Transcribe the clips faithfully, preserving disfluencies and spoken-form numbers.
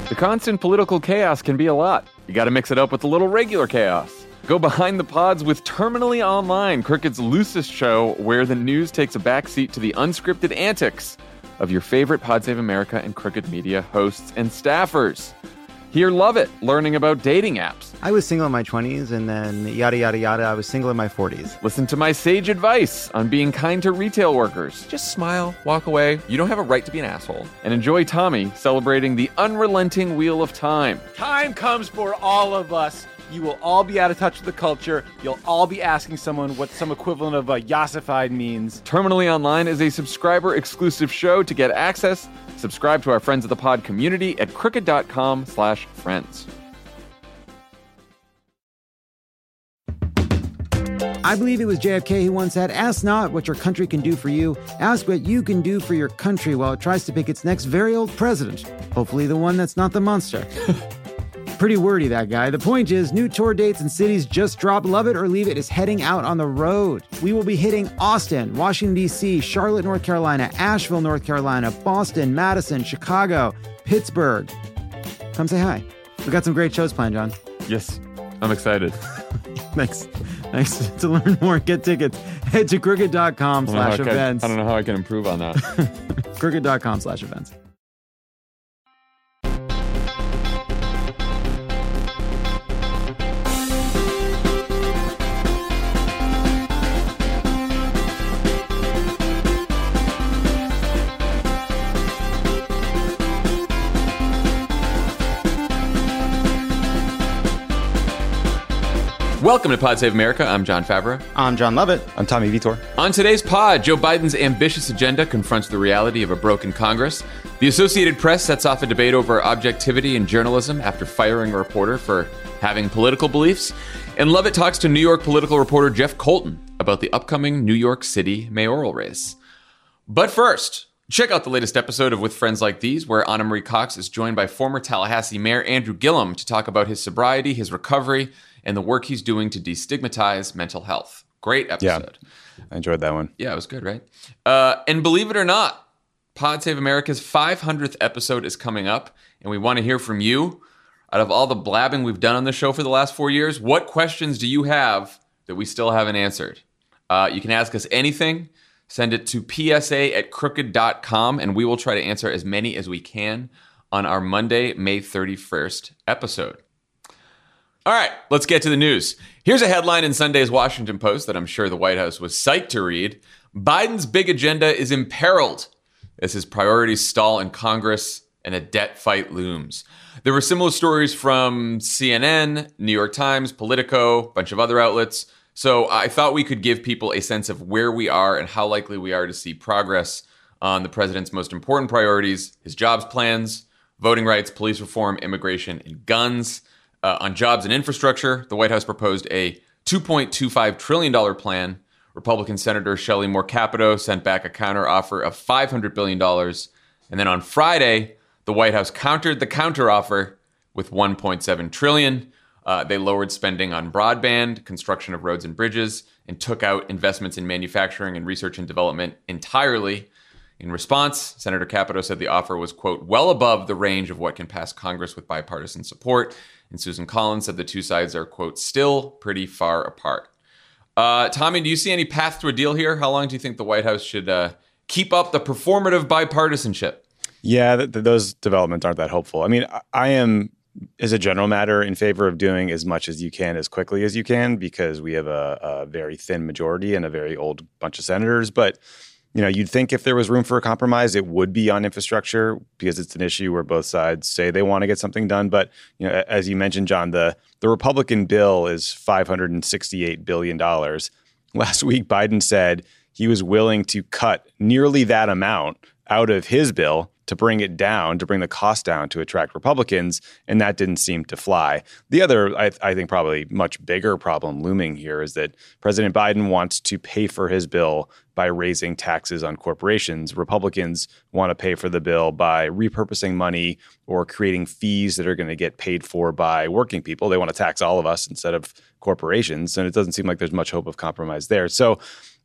The constant political chaos can be a lot. You gotta mix it up with a little regular chaos. Go behind the pods with Terminally Online, Crooked's loosest show where the news takes a backseat to the unscripted antics of your favorite Pod Save America and Crooked Media hosts and staffers. Hear Lovett learning about dating apps. I was single in my twenties, and then yada, yada, yada, I was single in my forties. Listen to my sage advice on being kind to retail workers. Just smile, walk away. You don't have a right to be an asshole. And enjoy Tommy celebrating the unrelenting wheel of time. Time comes for all of us. You will all be out of touch with the culture. You'll all be asking someone what some equivalent of a yassified means. Terminally Online is a subscriber-exclusive show. To get access, subscribe to our Friends of the Pod community at crooked.com slash friends. I believe it was J F K who once said, "Ask not what your country can do for you. Ask what you can do for your country while it tries to pick its next very old president. Hopefully the one that's not the monster." Pretty wordy, that guy. The point is, new tour dates and cities just dropped. Love It or Leave It is heading out on the road. We will be hitting Austin, Washington, D C, Charlotte, North Carolina, Asheville, North Carolina, Boston, Madison, Chicago, Pittsburgh. Come say hi. We got some great shows planned, John. Yes, I'm excited. Thanks. Thanks. To learn more, get tickets, head to crooked.com slash events. I don't know how I can improve on that. crooked.com slash events. Welcome to Pod Save America. I'm John Favreau. I'm John Lovett. I'm Tommy Vitor. On today's pod, Joe Biden's ambitious agenda confronts the reality of a broken Congress. The Associated Press sets off a debate over objectivity in journalism after firing a reporter for having political beliefs. And Lovett talks to New York political reporter Jeff Colton about the upcoming New York City mayoral race. But first, check out the latest episode of With Friends Like These, where Anna Marie Cox is joined by former Tallahassee Mayor Andrew Gillum to talk about his sobriety, his recovery, and the work he's doing to destigmatize mental health. Great episode. Yeah, I enjoyed that one. Yeah, it was good, right? Uh, and believe it or not, Pod Save America's five hundredth episode is coming up, and we want to hear from you. Out of all the blabbing we've done on the show for the last four years, what questions do you have that we still haven't answered? Uh, you can ask us anything. Send it to P S A at crooked dot com, and we will try to answer as many as we can on our Monday, May thirty-first episode. All right, let's get to the news. Here's a headline in Sunday's Washington Post that I'm sure the White House was psyched to read. Biden's big agenda is imperiled as his priorities stall in Congress and a debt fight looms. There were similar stories from C N N, New York Times, Politico, a bunch of other outlets. So I thought we could give people a sense of where we are and how likely we are to see progress on the president's most important priorities, his jobs plans, voting rights, police reform, immigration, and guns. Uh, on jobs and infrastructure, the White House proposed a two point two five trillion dollars plan. Republican Senator Shelley Moore Capito sent back a counteroffer of five hundred billion dollars. And then on Friday, the White House countered the counteroffer with one point seven trillion dollars. Uh, they lowered spending on broadband, construction of roads and bridges, and took out investments in manufacturing and research and development entirely. In response, Senator Capito said the offer was, quote, well above the range of what can pass Congress with bipartisan support. And Susan Collins said the two sides are, quote, still pretty far apart. Uh, Tommy, do you see any path to a deal here? How long do you think the White House should uh, keep up the performative bipartisanship? Yeah, th- th- those developments aren't that hopeful. I mean, I, I am, as a general matter, in favor of doing as much as you can as quickly as you can because we have a, a very thin majority and a very old bunch of senators. But you know, you'd think if there was room for a compromise, it would be on infrastructure because it's an issue where both sides say they want to get something done. But, you know, as you mentioned, John, the, the Republican bill is five hundred sixty-eight billion dollars. Last week, Biden said he was willing to cut nearly that amount out of his bill to bring it down, to bring the cost down to attract Republicans, and that didn't seem to fly. The other, I, I think, probably much bigger problem looming here is that President Biden wants to pay for his bill by raising taxes on corporations. Republicans want to pay for the bill by repurposing money or creating fees that are going to get paid for by working people. They want to tax all of us instead of corporations, and it doesn't seem like there's much hope of compromise there. So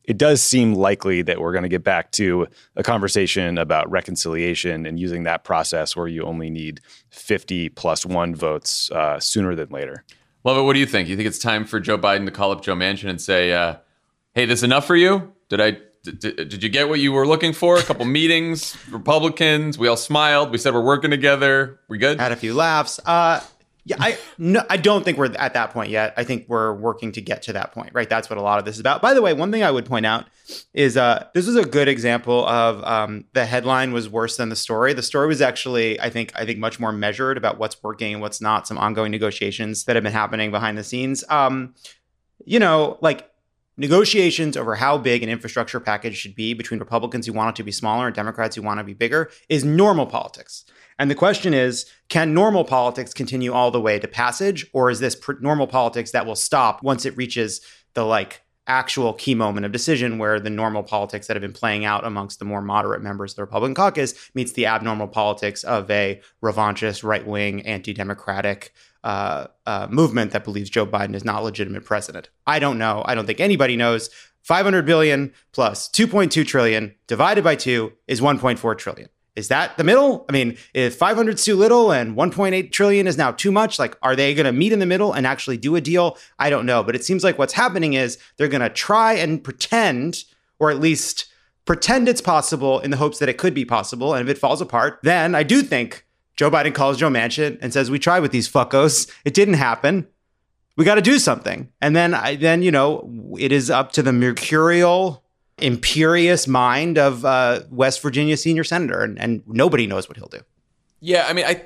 it does seem likely that we're going to get back to a conversation about reconciliation and using that process where you only need fifty plus one votes uh, sooner than later. Lovett, what do you think? You think it's time for Joe Biden to call up Joe Manchin and say, uh, hey, this enough for you? Did I did, did you get what you were looking for? A couple meetings, Republicans, we all smiled. We said we're working together. We good? Had a few laughs. Uh, yeah, I no, I don't think we're at that point yet. I think we're working to get to that point, right? That's what a lot of this is about. By the way, one thing I would point out is uh, this was a good example of um, the headline was worse than the story. The story was actually, I think, I think much more measured about what's working and what's not. Some ongoing negotiations that have been happening behind the scenes. Um, you know, like negotiations over how big an infrastructure package should be between Republicans who want it to be smaller and Democrats who want to be bigger is normal politics. And the question is, can normal politics continue all the way to passage, or is this pr- normal politics that will stop once it reaches the like actual key moment of decision where the normal politics that have been playing out amongst the more moderate members of the Republican caucus meets the abnormal politics of a revanchist, right-wing, anti-democratic uh, uh, movement that believes Joe Biden is not legitimate president? I don't know. I don't think anybody knows. five hundred billion plus two point two trillion divided by two is one point four trillion. Is that the middle? I mean, if five hundred is too little and one point eight trillion is now too much, like, are they going to meet in the middle and actually do a deal? I don't know. But it seems like what's happening is they're going to try and pretend, or at least pretend it's possible in the hopes that it could be possible. And if it falls apart, then I do think Joe Biden calls Joe Manchin and says, we tried with these fuckos. It didn't happen. We got to do something. And then, I, then, you know, it is up to the mercurial, imperious mind of uh, West Virginia senior senator, and, and nobody knows what he'll do. Yeah, I mean, I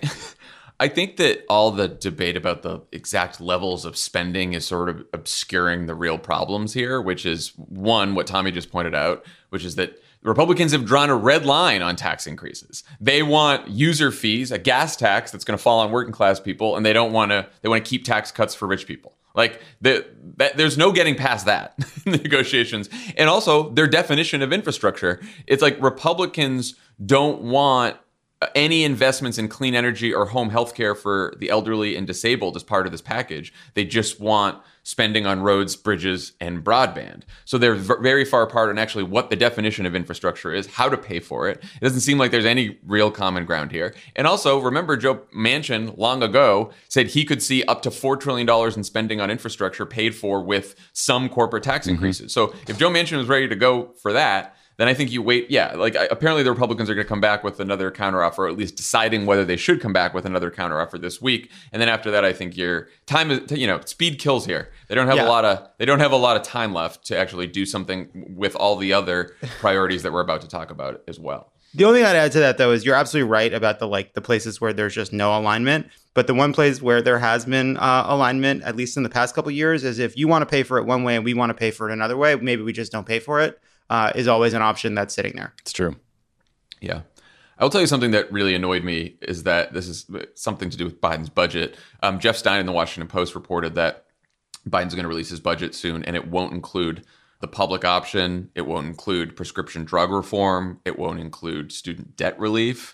I think that all the debate about the exact levels of spending is sort of obscuring the real problems here, which is, one, what Tommy just pointed out, which is that Republicans have drawn a red line on tax increases. They want user fees, a gas tax that's going to fall on working class people, and they don't want to, they want to keep tax cuts for rich people. Like, the, that, there's no getting past that in the negotiations. And also, their definition of infrastructure, it's like Republicans don't want any investments in clean energy or home health care for the elderly and disabled as part of this package. They just want spending on roads, bridges, and broadband. So they're v- very far apart on actually what the definition of infrastructure is, how to pay for it. It doesn't seem like there's any real common ground here. And also, remember, Joe Manchin long ago said he could see up to four trillion dollars in spending on infrastructure paid for with some corporate tax mm-hmm. increases. So if Joe Manchin was ready to go for that, then I think you wait. Yeah, like apparently the Republicans are going to come back with another counteroffer, or at least deciding whether they should come back with another counteroffer this week. And then after that, I think your time is, you know, speed kills here. They don't have yeah. a lot of they don't have a lot of time left to actually do something with all the other priorities that we're about to talk about as well. The only thing I'd add to that, though, is you're absolutely right about the like the places where there's just no alignment. But the one place where there has been uh, alignment, at least in the past couple of years, is if you want to pay for it one way and we want to pay for it another way, maybe we just don't pay for it. Uh, is always an option that's sitting there. It's true. Yeah. I will tell you something that really annoyed me is that this is something to do with Biden's budget. Um, Jeff Stein in the Washington Post reported that Biden's going to release his budget soon, and it won't include the public option. It won't include prescription drug reform. It won't include student debt relief.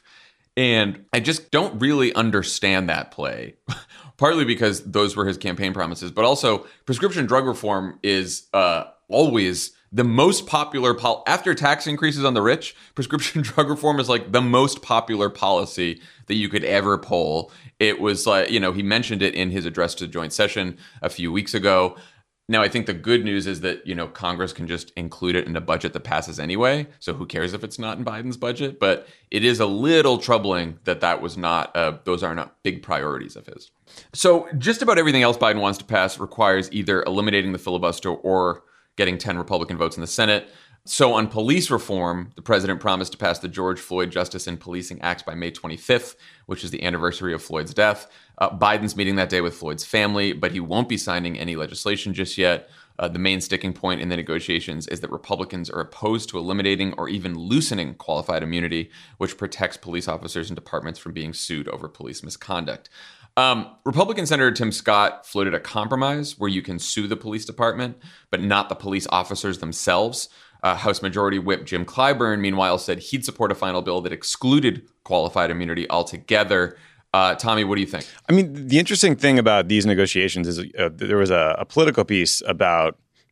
And I just don't really understand that play, partly because those were his campaign promises, but also prescription drug reform is uh, always the most popular, pol- after tax increases on the rich, prescription drug reform is like the most popular policy that you could ever poll. It was like, you know, he mentioned it in his address to the joint session a few weeks ago. Now, I think the good news is that, you know, Congress can just include it in a budget that passes anyway. So who cares if it's not in Biden's budget? But it is a little troubling that that was not, uh, those are not big priorities of his. So just about everything else Biden wants to pass requires either eliminating the filibuster or getting ten Republican votes in the Senate. So on police reform, the president promised to pass the George Floyd Justice in Policing Act by May twenty-fifth, which is the anniversary of Floyd's death. Uh, Biden's meeting that day with Floyd's family, but he won't be signing any legislation just yet. Uh, the main sticking point in the negotiations is that Republicans are opposed to eliminating or even loosening qualified immunity, which protects police officers and departments from being sued over police misconduct. Um, Republican Senator Tim Scott floated a compromise where you can sue the police department, but not the police officers themselves. Uh, House Majority Whip Jim Clyburn, meanwhile, said he'd support a final bill that excluded qualified immunity altogether. Uh, Tommy, what do you think? I mean, the interesting thing about these negotiations is uh, there was a, a Politico piece about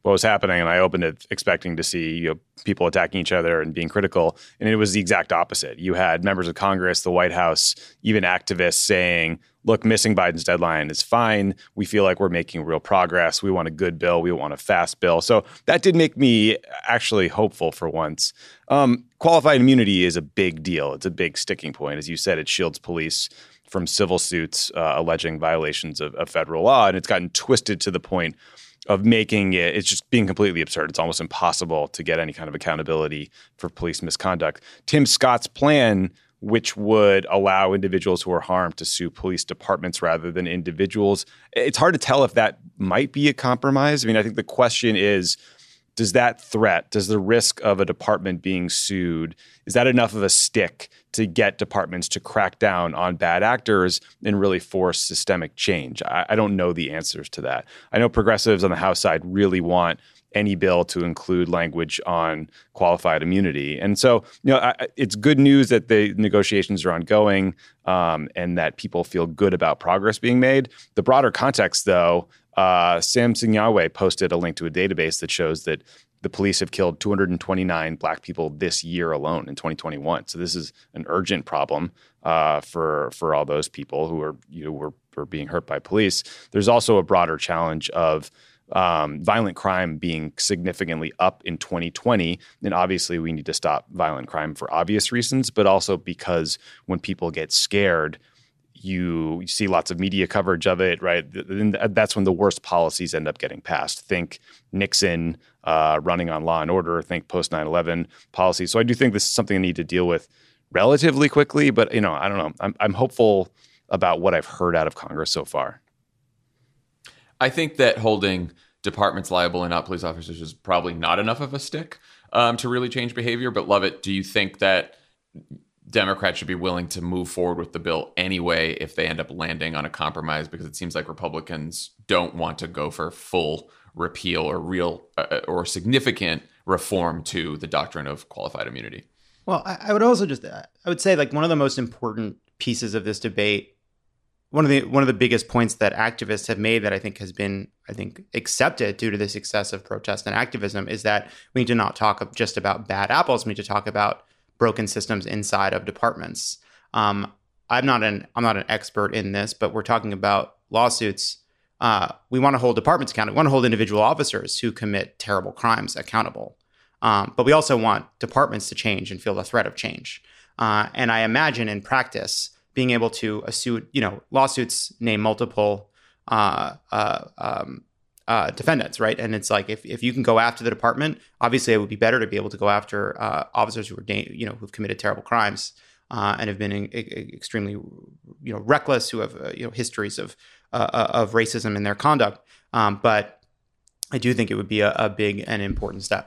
what was happening, and I opened it expecting to see, you know, people attacking each other and being critical, and it was the exact opposite. You had members of Congress, the White House, even activists saying, look, missing Biden's deadline is fine. We feel like we're making real progress. We want a good bill. We want a fast bill. So that did make me actually hopeful for once. Um, qualified immunity is a big deal. It's a big sticking point. As you said, it shields police from civil suits uh, alleging violations of, of federal law, and it's gotten twisted to the point of making it, it's just being completely absurd. It's almost impossible to get any kind of accountability for police misconduct. Tim Scott's plan, which would allow individuals who are harmed to sue police departments rather than individuals, it's hard to tell if that might be a compromise. I mean, I think the question is, does that threat, does the risk of a department being sued, is that enough of a stick to get departments to crack down on bad actors and really force systemic change? I, I don't know the answers to that. I know progressives on the House side really want any bill to include language on qualified immunity. And so, you know, I, it's good news that the negotiations are ongoing um, and that people feel good about progress being made. The broader context, though, uh, Sam Sinyawe posted a link to a database that shows that the police have killed two hundred twenty-nine Black people this year alone in twenty twenty-one. So this is an urgent problem uh, for for all those people who are, you know, were, were being hurt by police. There's also a broader challenge of Um, violent crime being significantly up in twenty twenty. And obviously we need to stop violent crime for obvious reasons, but also because when people get scared, you, you see lots of media coverage of it, right? And that's when the worst policies end up getting passed. Think Nixon uh, running on Law and Order, think post nine eleven policy. So I do think this is something I need to deal with relatively quickly, but, you know, I don't know. I'm, I'm hopeful about what I've heard out of Congress so far. I think that holding departments liable and not police officers is probably not enough of a stick um, to really change behavior. But Lovett, do you think that Democrats should be willing to move forward with the bill anyway if they end up landing on a compromise? Because it seems like Republicans don't want to go for full repeal or real uh, or significant reform to the doctrine of qualified immunity. Well, I, I would also just, I would say like one of the most important pieces of this debate, One of the one of the biggest points that activists have made that I think has been, I think, accepted due to the success of protest and activism is that we need to not talk just about bad apples. We need to talk about broken systems inside of departments. Um, I'm not an I'm not an expert in this, but we're talking about lawsuits. Uh, we want to hold departments accountable. We want to hold individual officers who commit terrible crimes accountable. Um, but we also want departments to change and feel the threat of change. Uh, and I imagine in practice, being able to assume, you know, lawsuits name multiple uh, uh, um, uh, defendants, right? And it's like if, if you can go after the department, obviously it would be better to be able to go after uh, officers who are, da- you know, who've committed terrible crimes uh, and have been in, in, extremely, you know, reckless, who have uh, you know histories of uh, of racism in their conduct. Um, but I do think it would be a, a big and important step.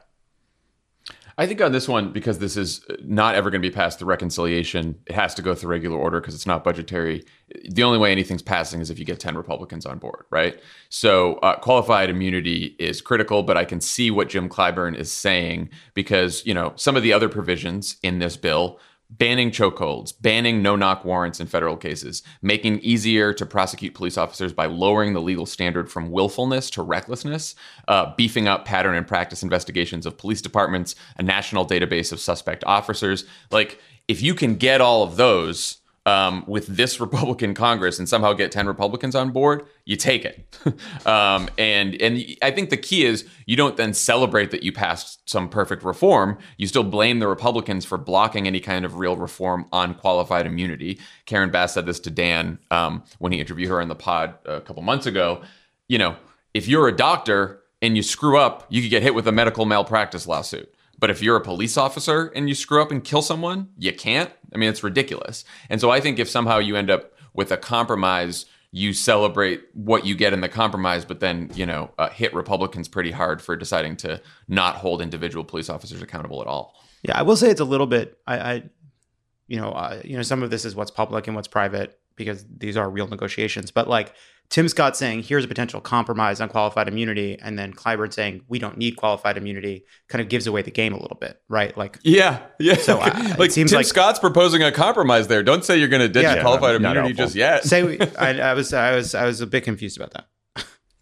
I think on this one, because this is not ever going to be passed through reconciliation, it has to go through regular order because it's not budgetary. The only way anything's passing is if you get ten Republicans on board, right? So uh, qualified immunity is critical, but I can see what Jim Clyburn is saying because, you know, some of the other provisions in this bill, banning chokeholds, banning no-knock warrants in federal cases, making easier to prosecute police officers by lowering the legal standard from willfulness to recklessness, uh, beefing up pattern and practice investigations of police departments, a national database of suspect officers. Like, if you can get all of those um, with this Republican Congress and somehow get ten Republicans on board, you take it. um, and and I think the key is you don't then celebrate that you passed some perfect reform. You still blame the Republicans for blocking any kind of real reform on qualified immunity. Karen Bass said this to Dan um, when he interviewed her in the pod a couple months ago. You know, if you're a doctor and you screw up, you could get hit with a medical malpractice lawsuit. But if you're a police officer and you screw up and kill someone, you can't. I mean, it's ridiculous. And so I think if somehow you end up with a compromise, you celebrate what you get in the compromise, but then, you know, uh, hit Republicans pretty hard for deciding to not hold individual police officers accountable at all. Yeah, I will say it's a little bit, I, I you know, uh, you know, some of this is what's public and what's private because these are real negotiations. But like Tim Scott saying, here's a potential compromise on qualified immunity, and then Clyburn saying we don't need qualified immunity, kind of gives away the game a little bit, right? Like, yeah, yeah. So uh, like it seems Tim like Scott's proposing a compromise there. Don't say you're going to ditch Yeah, qualified not immunity helpful. just yet. say we, I, I was, I was, I was a bit confused about that.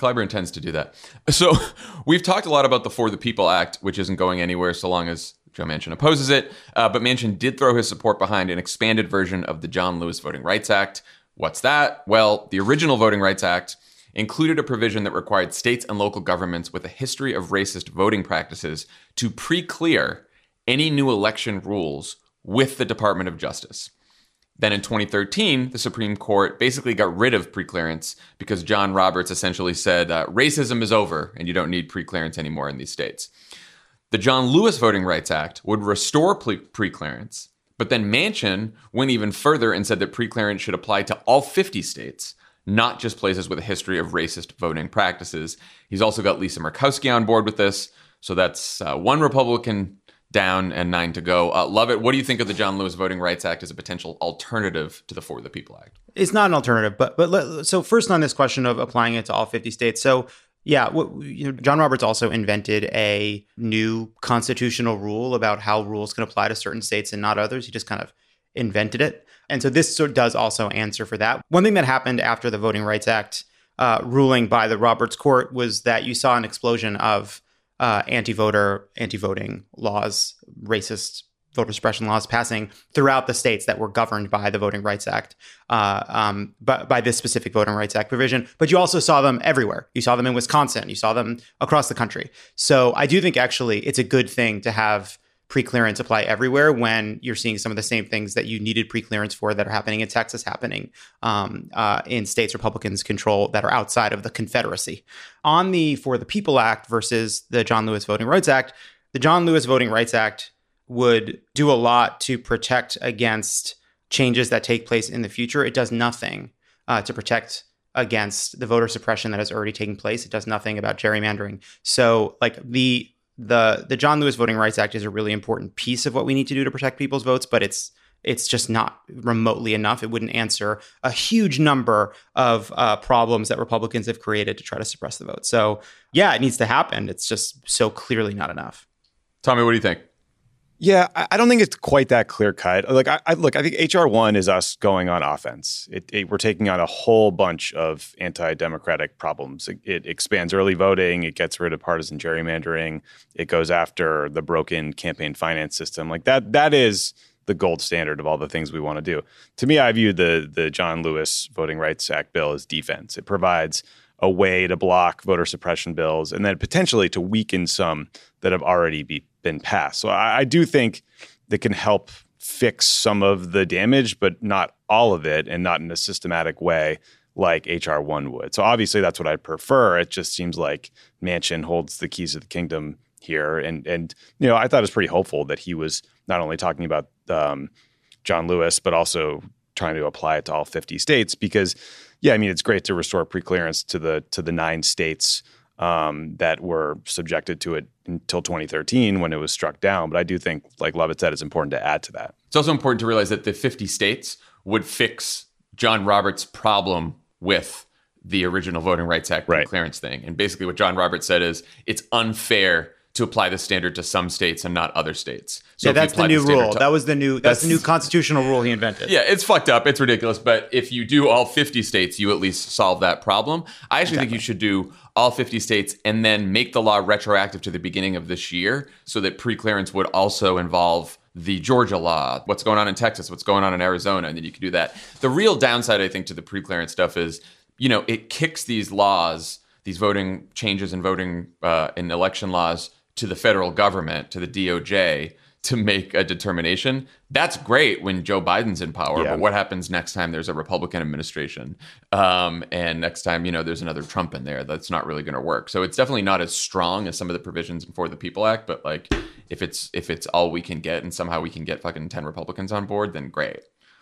Clyburn tends to do that. So we've talked a lot about the For the People Act, which isn't going anywhere so long as Joe Manchin opposes it. Uh, but Manchin did throw his support behind an expanded version of the John Lewis Voting Rights Act. What's that? Well, the original Voting Rights Act included a provision that required states and local governments with a history of racist voting practices to pre-clear any new election rules with the Department of Justice. Then in twenty thirteen, the Supreme Court basically got rid of preclearance because John Roberts essentially said uh, racism is over and you don't need preclearance anymore in these states. The John Lewis Voting Rights Act would restore pre- preclearance, but then Manchin went even further and said that preclearance should apply to all fifty states, not just places with a history of racist voting practices. He's also got Lisa Murkowski on board with this, so that's uh, one Republican down and nine to go. Uh, Lovett, what do you think of the John Lewis Voting Rights Act as a potential alternative to the For the People Act? It's not an alternative, but but let, so first on this question of applying it to all fifty states. So yeah, what, you know, John Roberts also invented a new constitutional rule about how rules can apply to certain states and not others. He just kind of invented it. And so this sort of does also answer for that. One thing that happened after the Voting Rights Act uh, ruling by the Roberts Court was that you saw an explosion of Uh, anti-voter, anti-voting laws, racist voter suppression laws passing throughout the states that were governed by the Voting Rights Act, uh, um, by, by this specific Voting Rights Act provision. But you also saw them everywhere. You saw them in Wisconsin. You saw them across the country. So I do think actually it's a good thing to have preclearance apply everywhere when you're seeing some of the same things that you needed preclearance for that are happening in Texas, happening um, uh, in states Republicans control that are outside of the Confederacy. On the For the People Act versus the John Lewis Voting Rights Act, the John Lewis Voting Rights Act would do a lot to protect against changes that take place in the future. It does nothing uh, to protect against the voter suppression that has already taken place. It does nothing about gerrymandering. So like the The the John Lewis Voting Rights Act is a really important piece of what we need to do to protect people's votes, but it's it's just not remotely enough. It wouldn't answer a huge number of uh, problems that Republicans have created to try to suppress the vote. So yeah, it needs to happen. It's just so clearly not enough. Tommy, what do you think? Yeah, I don't think it's quite that clear cut. Like, I, I look, I think H R one is us going on offense. It, it, we're taking on a whole bunch of anti-democratic problems. It, it expands early voting. It gets rid of partisan gerrymandering. It goes after the broken campaign finance system. Like that, that is the gold standard of all the things we want to do. To me, I view the the John Lewis Voting Rights Act bill as defense. It provides a way to block voter suppression bills and then potentially to weaken some that have already be, been passed. So I, I do think that can help fix some of the damage, but not all of it, and not in a systematic way like H R one would. So obviously that's what I'd prefer. It just seems like Manchin holds the keys of the kingdom here. And, and you know, I thought it was pretty hopeful that he was not only talking about um, John Lewis, but also trying to apply it to all fifty states because, yeah, I mean, it's great to restore preclearance to the to the nine states um, that were subjected to it until twenty thirteen when it was struck down. But I do think, like Lovett said, it's important to add to that. It's also important to realize that the fifty states would fix John Roberts' problem with the original Voting Rights Act right. clearance thing. And basically what John Roberts said is it's unfair to apply the standard to some states and not other states. So yeah, that's the new the rule. To, that was the new. That's, that's the new constitutional rule he invented. Yeah, it's fucked up. It's ridiculous. But if you do all fifty states, you at least solve that problem. I actually exactly. think you should do all fifty states and then make the law retroactive to the beginning of this year, so that preclearance would also involve the Georgia law, what's going on in Texas, what's going on in Arizona, and then you can do that. The real downside, I think, to the preclearance stuff is, you know, it kicks these laws, these voting changes in voting uh, in election laws, to the federal government, to the D O J, to make a determination. That's great when Joe Biden's in power, yeah. but what happens next time there's a Republican administration? Um, and next time, you know, there's another Trump in there, that's not really going to work. So it's definitely not as strong as some of the provisions in For the People Act, but like if it's if it's all we can get and somehow we can get fucking ten Republicans on board, then great.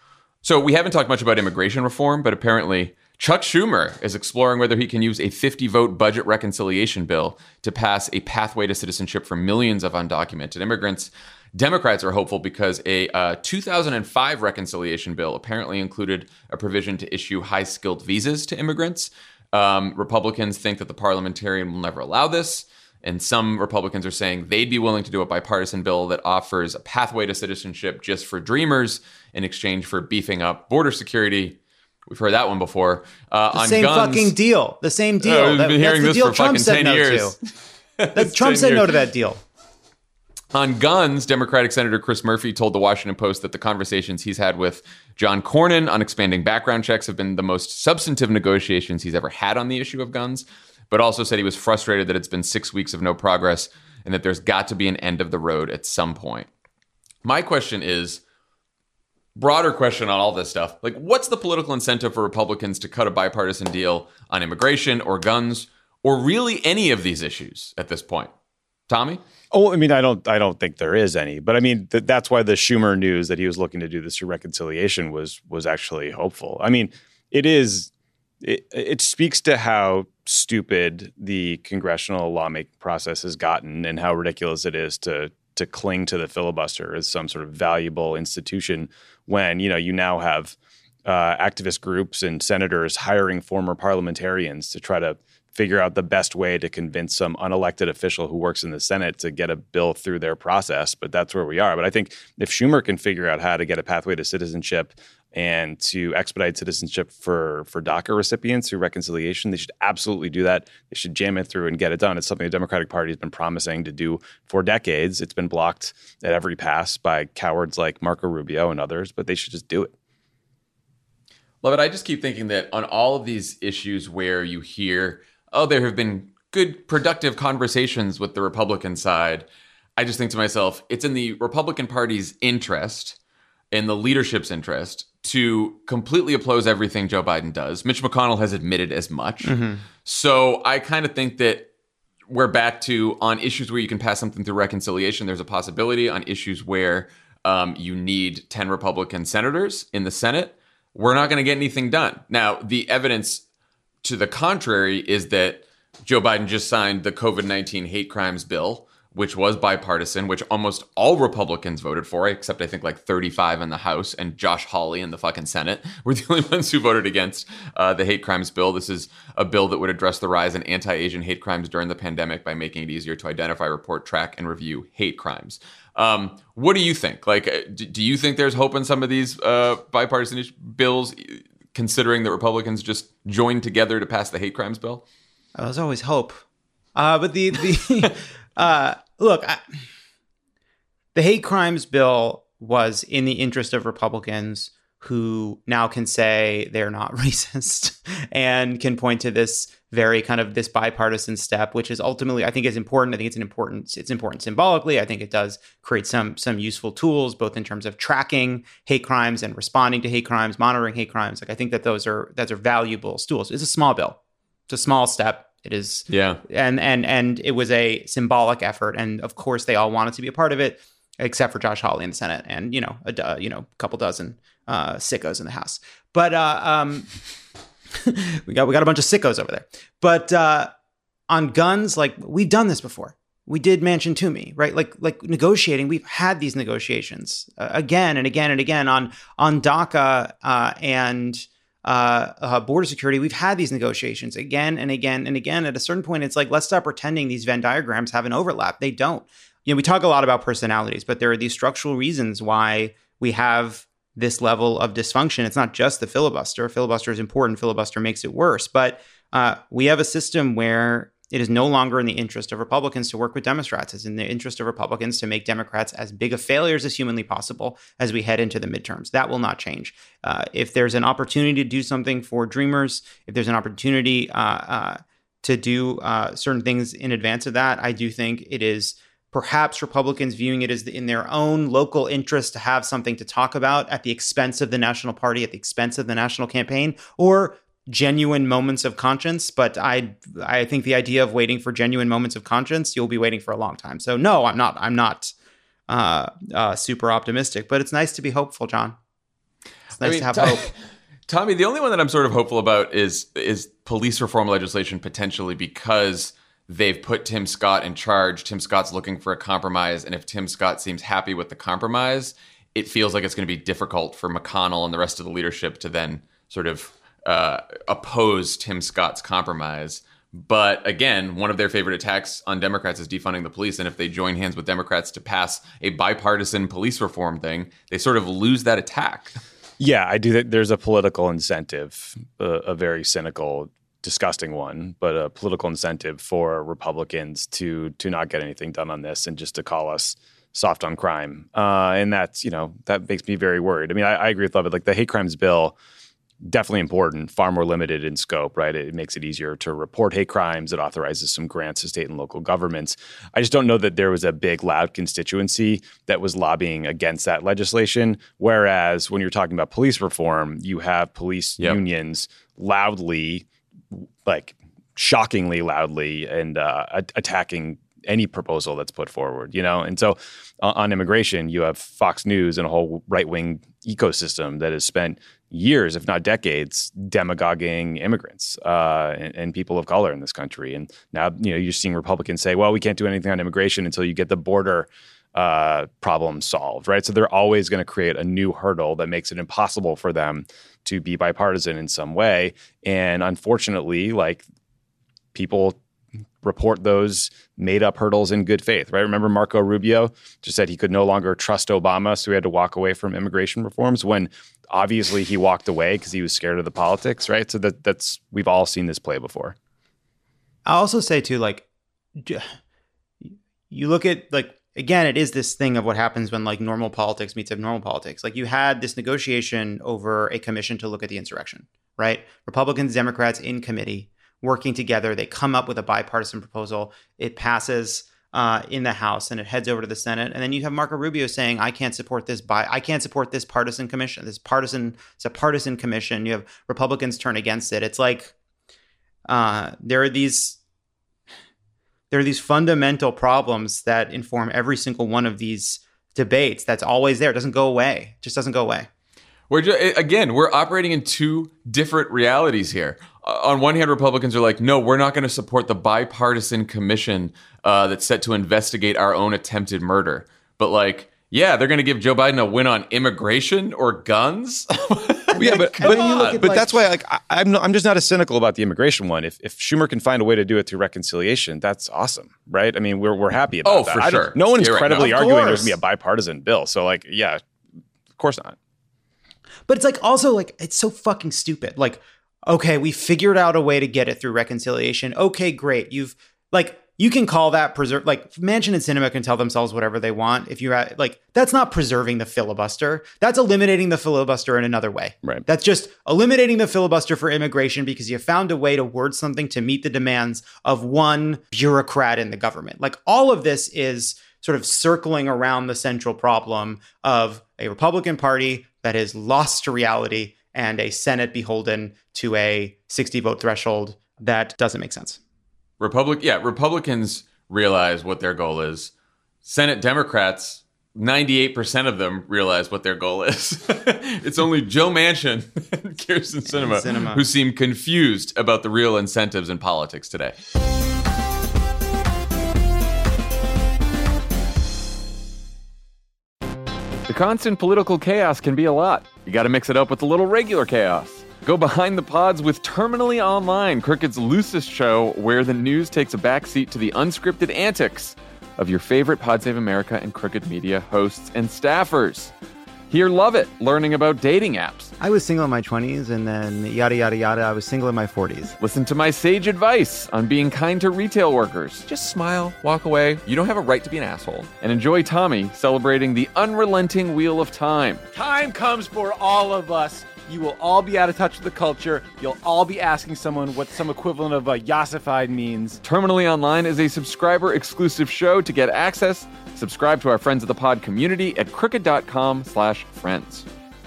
So we haven't talked much about immigration reform, but apparently Chuck Schumer is exploring whether he can use a fifty-vote budget reconciliation bill to pass a pathway to citizenship for millions of undocumented immigrants. Democrats are hopeful because a uh, two thousand five reconciliation bill apparently included a provision to issue high-skilled visas to immigrants. Um, Republicans think that the parliamentarian will never allow this, and some Republicans are saying they'd be willing to do a bipartisan bill that offers a pathway to citizenship just for dreamers in exchange for beefing up border security, We've heard that one before. Uh, The on same guns, fucking deal. The same deal. Oh, we've That- been hearing that's the this deal for Trump fucking said ten no years. to. That Trump said no to that deal. On guns, Democratic Senator Chris Murphy told the Washington Post that the conversations he's had with John Cornyn on expanding background checks have been the most substantive negotiations he's ever had on the issue of guns, but also said he was frustrated that it's been six weeks of no progress and that there's got to be an end of the road at some point. My question is, broader question on all this stuff, like what's the political incentive for Republicans to cut a bipartisan deal on immigration or guns or really any of these issues at this point? Tommy? Oh, I mean, I don't, I don't think there is any, but I mean, th- that's why the Schumer news that he was looking to do this through reconciliation was was actually hopeful. I mean, it is, it, it speaks to how stupid the congressional lawmaking process has gotten and how ridiculous it is to to cling to the filibuster as some sort of valuable institution when you know you now have uh, activist groups and senators hiring former parliamentarians to try to figure out the best way to convince some unelected official who works in the Senate to get a bill through their process. But that's where we are. But I think if Schumer can figure out how to get a pathway to citizenship and to expedite citizenship for, for DACA recipients through reconciliation, they should absolutely do that. They should jam it through and get it done. It's something the Democratic Party has been promising to do for decades. It's been blocked at every pass by cowards like Marco Rubio and others, but they should just do it. Love it. I just keep thinking that on all of these issues where you hear, oh, there have been good, productive conversations with the Republican side, I just think to myself, it's in the Republican Party's interest, in the leadership's interest, to completely oppose everything Joe Biden does. Mitch McConnell has admitted as much. Mm-hmm. So I kind of think that we're back to, on issues where you can pass something through reconciliation, there's a possibility. On issues where um, you need ten Republican senators in the Senate, we're not going to get anything done. Now, the evidence to the contrary is that Joe Biden just signed the COVID nineteen hate crimes bill, which was bipartisan, which almost all Republicans voted for, except I think like thirty-five in the House, and Josh Hawley in the fucking Senate were the only ones who voted against uh, the hate crimes bill. This is a bill that would address the rise in anti-Asian hate crimes during the pandemic by making it easier to identify, report, track, and review hate crimes. Um, what do you think? Like, do you think there's hope in some of these uh, bipartisan bills, considering that Republicans just joined together to pass the hate crimes bill? Oh, there's always hope. Uh, but the the uh, look, I, the hate crimes bill was in the interest of Republicans who now can say they're not racist and can point to this very kind of this bipartisan step, which is ultimately, I think, is important. I think it's an important, it's important symbolically. I think it does create some some useful tools, both in terms of tracking hate crimes and responding to hate crimes, monitoring hate crimes. Like I think that those are those are valuable tools. It's a small bill. It's a small step. It is, yeah, and and and it was a symbolic effort, and of course they all wanted to be a part of it, except for Josh Hawley in the Senate, and you know, a you know, a couple dozen uh, sickos in the House. But uh, um, we got we got a bunch of sickos over there. But uh, on guns, like we've done this before. We did Manchin Toomey, right? Like like negotiating. We've had these negotiations uh, again and again and again on on DACA uh, and. Uh, uh, border security. We've had these negotiations again and again and again. At a certain point, it's like, let's stop pretending these Venn diagrams have an overlap. They don't. You know, we talk a lot about personalities, but there are these structural reasons why we have this level of dysfunction. It's not just the filibuster. Filibuster is important. Filibuster makes it worse. But uh, we have a system where it is no longer in the interest of Republicans to work with Democrats. It's in the interest of Republicans to make Democrats as big of failures as humanly possible as we head into the midterms. That will not change. Uh, if there's an opportunity to do something for Dreamers, if there's an opportunity uh, uh, to do uh, certain things in advance of that, I do think it is perhaps Republicans viewing it as in their own local interest to have something to talk about at the expense of the national party, at the expense of the national campaign, or genuine moments of conscience. But I I think the idea of waiting for genuine moments of conscience, you'll be waiting for a long time. So no, I'm not I'm not uh, uh, super optimistic, but it's nice to be hopeful, John. It's nice I mean, to have t- hope. Tommy, the only one that I'm sort of hopeful about is is police reform legislation, potentially because they've put Tim Scott in charge. Tim Scott's looking for a compromise, and if Tim Scott seems happy with the compromise, it feels like it's going to be difficult for McConnell and the rest of the leadership to then sort of Uh, oppose Tim Scott's compromise. But again, one of their favorite attacks on Democrats is defunding the police. And if they join hands with Democrats to pass a bipartisan police reform thing, they sort of lose that attack. Yeah, I do think there's a political incentive, a, a very cynical, disgusting one, but a political incentive for Republicans to to not get anything done on this and just to call us soft on crime. Uh, and that's, you know, that makes me very worried. I mean, I, I agree with Lovett. Like the hate crimes bill, definitely important, far more limited in scope, right? It makes it easier to report hate crimes. It authorizes some grants to state and local governments. I just don't know that there was a big, loud constituency that was lobbying against that legislation. Whereas when you're talking about police reform, you have police Yep. unions loudly, like shockingly loudly, and uh, a- attacking any proposal that's put forward, you know? And so uh, on immigration, you have Fox News and a whole right-wing ecosystem that has spent years, if not decades, demagoguing immigrants uh, and, and people of color in this country. And now, you know, you're seeing Republicans say, well, we can't do anything on immigration until you get the border uh, problem solved, right? So they're always going to create a new hurdle that makes it impossible for them to be bipartisan in some way. And unfortunately, like, people report those made up hurdles in good faith, right? Remember Marco Rubio just said he could no longer trust Obama, so he had to walk away from immigration reforms when obviously he walked away because he was scared of the politics, right? So that that's we've all seen this play before. I'll also say too, like, j- you look at, like, again, it is this thing of what happens when like normal politics meets abnormal politics. Like you had this negotiation over a commission to look at the insurrection, right? Republicans, Democrats in committee working together. They come up with a bipartisan proposal. It passes uh, in the House and it heads over to the Senate. And then you have Marco Rubio saying, I can't support this by I can't support this partisan commission. This partisan, it's a partisan commission. You have Republicans turn against it. It's like uh, there are these there are these fundamental problems that inform every single one of these debates. That's always there. It doesn't go away. It just doesn't go away. We're just, again, we're operating in two different realities here. Uh, on one hand, Republicans are like, no, we're not going to support the bipartisan commission uh, that's set to investigate our own attempted murder. But like, yeah, they're going to give Joe Biden a win on immigration or guns. Yeah, but and but, then you look at, but like- that's why like I, I'm not, I'm just not as cynical about the immigration one. If if Schumer can find a way to do it through reconciliation, that's awesome, right? I mean, we're we're happy about Oh, that. for I don't- sure. No one's You're right. credibly No, of arguing there's course. gonna be a bipartisan bill. So like, yeah, of course not. But it's like also like it's so fucking stupid. Like, okay, we figured out a way to get it through reconciliation. Okay, great. You've like you can call that preserve. Like Manchin and Sinema can tell themselves whatever they want. If you're at, like, that's not preserving the filibuster. That's eliminating the filibuster in another way. Right. That's just eliminating the filibuster for immigration because you found a way to word something to meet the demands of one bureaucrat in the government. Like all of this is sort of circling around the central problem of a Republican Party that is lost to reality and a Senate beholden to a sixty vote threshold that doesn't make sense. Republic, yeah, Republicans realize what their goal is. Senate Democrats, ninety-eight percent of them realize what their goal is. It's only Joe Manchin and Kirsten Sinema, Sinema. who seem confused about the real incentives in politics today. The constant political chaos can be a lot. You got to mix it up with a little regular chaos. Go behind the pods with Terminally Online, Crooked's loosest show where the news takes a backseat to the unscripted antics of your favorite Pod Save America and Crooked Media hosts and staffers. Hear Lovett learning about dating apps. I was single in my twenties, and then yada, yada, yada, I was single in my forties. Listen to my sage advice on being kind to retail workers. Just smile, walk away. You don't have a right to be an asshole. And enjoy Tommy celebrating the unrelenting wheel of time. Time comes for all of us. You will all be out of touch with the culture. You'll all be asking someone what some equivalent of a yassified means. Terminally Online is a subscriber-exclusive show. To get access, subscribe to our Friends of the Pod community at crooked.com slash friends.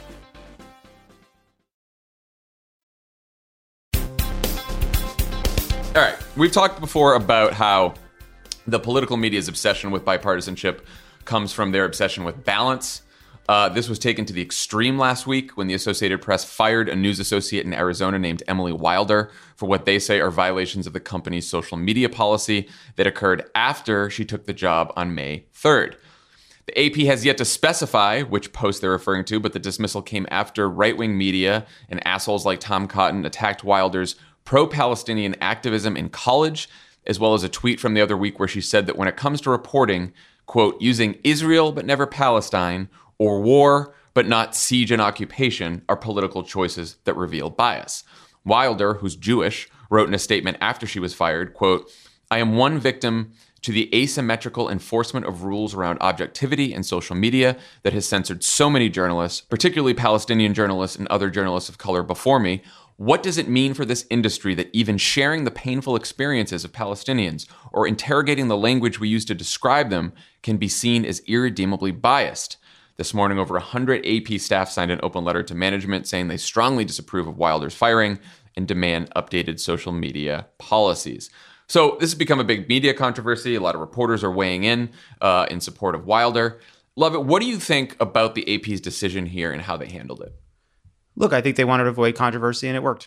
All right, we've talked before about how the political media's obsession with bipartisanship comes from their obsession with balance. Uh, this was taken to the extreme last week when the Associated Press fired a news associate in Arizona named Emily Wilder for what they say are violations of the company's social media policy that occurred after she took the job on May third. The A P has yet to specify which post they're referring to, but the dismissal came after right-wing media and assholes like Tom Cotton attacked Wilder's pro-Palestinian activism in college, as well as a tweet from the other week where she said that when it comes to reporting, quote, using Israel but never Palestine, or war but not siege and occupation are political choices that reveal bias. Wilder, who's Jewish, wrote in a statement after she was fired, quote, "I am one victim to the asymmetrical enforcement of rules around objectivity in social media that has censored so many journalists, particularly Palestinian journalists and other journalists of color before me. What does it mean for this industry that even sharing the painful experiences of Palestinians or interrogating the language we use to describe them can be seen as irredeemably biased?" This morning, over one hundred A P staff signed an open letter to management saying they strongly disapprove of Wilder's firing and demand updated social media policies. So this has become a big media controversy. A lot of reporters are weighing in uh, in support of Wilder. Lovett, what do you think about the A P's decision here and how they handled it? Look, I think they wanted to avoid controversy, and it worked.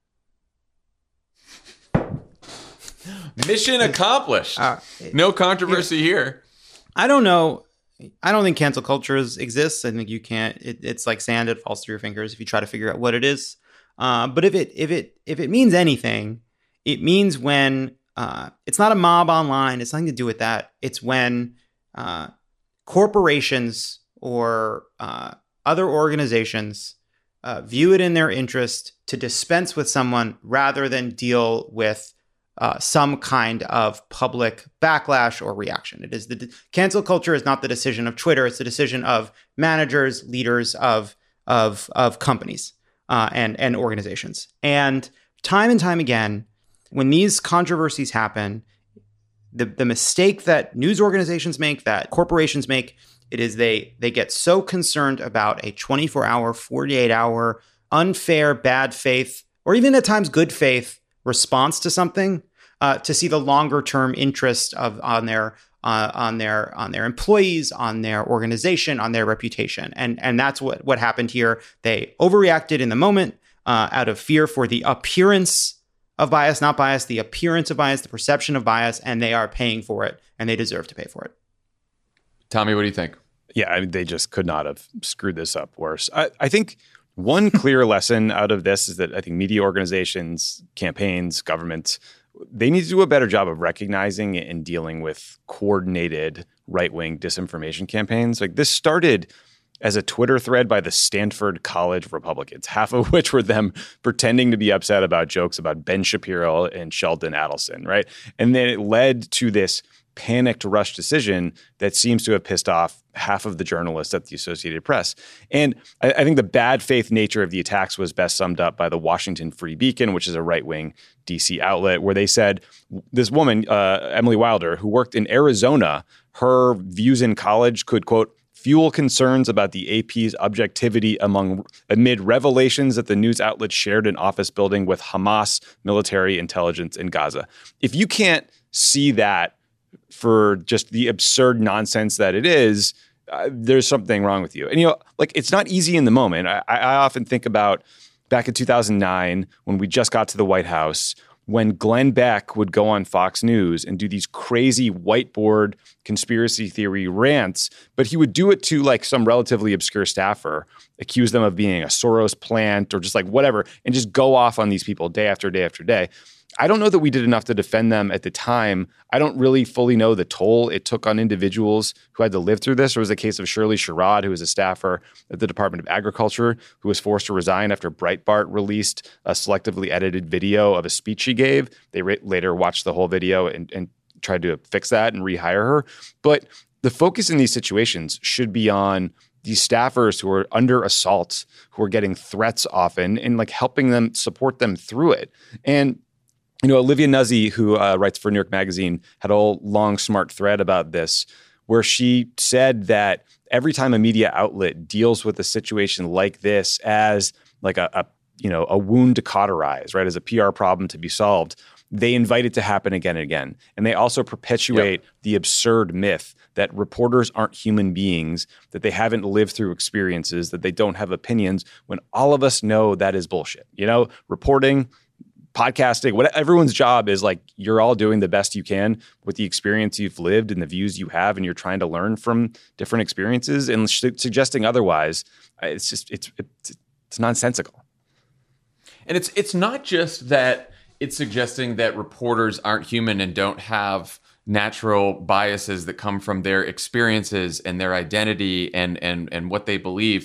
Mission accomplished. Uh, no controversy yeah. here. I don't know. I don't think cancel culture is, exists. I think you can't. It, it's like sand; it falls through your fingers if you try to figure out what it is. Uh, but if it if it if it means anything, it means when uh, it's not a mob online. It's nothing to do with that. It's when uh, corporations or uh, other organizations uh, view it in their interest to dispense with someone rather than deal with Uh, some kind of public backlash or reaction. It is the de- cancel culture is not the decision of Twitter. It's the decision of managers, leaders of of of companies uh, and and organizations. And time and time again, when these controversies happen, the the mistake that news organizations make, that corporations make, it is they they get so concerned about a twenty-four hour, forty-eight hour unfair, bad faith, or even at times good faith response to something. Uh, to see the longer term interest of on their uh, on their on their employees, on their organization, on their reputation, and and that's what what happened here. They overreacted in the moment uh, out of fear for the appearance of bias, not bias, the appearance of bias, the perception of bias, and they are paying for it, and they deserve to pay for it. Tommy, what do you think? Yeah, I mean, they just could not have screwed this up worse. I, I think one clear lesson out of this is that I think media organizations, campaigns, governments, they need to do a better job of recognizing and dealing with coordinated right-wing disinformation campaigns. Like this started as a Twitter thread by the Stanford College Republicans, half of which were them pretending to be upset about jokes about Ben Shapiro and Sheldon Adelson, right? And then it led to this panicked rush decision that seems to have pissed off half of the journalists at the Associated Press. And I, I think the bad faith nature of the attacks was best summed up by the Washington Free Beacon, which is a right-wing D C outlet, where they said this woman, uh, Emily Wilder, who worked in Arizona, her views in college could, quote, fuel concerns about the A P's objectivity among amid revelations that the news outlet shared an office building with Hamas military intelligence in Gaza. If you can't see that for just the absurd nonsense that it is, uh, there's something wrong with you. And, you know, like it's not easy in the moment. I, I often think about back in two thousand nine when we just got to the White House, when Glenn Beck would go on Fox News and do these crazy whiteboard conspiracy theory rants, but he would do it to like some relatively obscure staffer, accuse them of being a Soros plant or just like whatever, and just go off on these people day after day after day. I don't know that we did enough to defend them at the time. I don't really fully know the toll it took on individuals who had to live through this. There was a case of Shirley Sherrod, who was a staffer at the Department of Agriculture, who was forced to resign after Breitbart released a selectively edited video of a speech she gave. They re- later watched the whole video and, and tried to fix that and rehire her. But the focus in these situations should be on these staffers who are under assault, who are getting threats often, and like helping them, support them through it. And you know, Olivia Nuzzi, who uh, writes for New York Magazine, had a whole long, smart thread about this, where she said that every time a media outlet deals with a situation like this as like a, a you know, a wound to cauterize, right, as a P R problem to be solved, they invite it to happen again and again. And they also perpetuate yep. the absurd myth that reporters aren't human beings, that they haven't lived through experiences, that they don't have opinions, when all of us know that is bullshit. You know, reporting, podcasting, what everyone's job is like you're all doing the best you can with the experience you've lived and the views you have, and you're trying to learn from different experiences. And sh- suggesting otherwise, it's just it's it's, it's nonsensical. And it's it's not just that it's suggesting that reporters aren't human and don't have natural biases that come from their experiences and their identity and and and what they believe.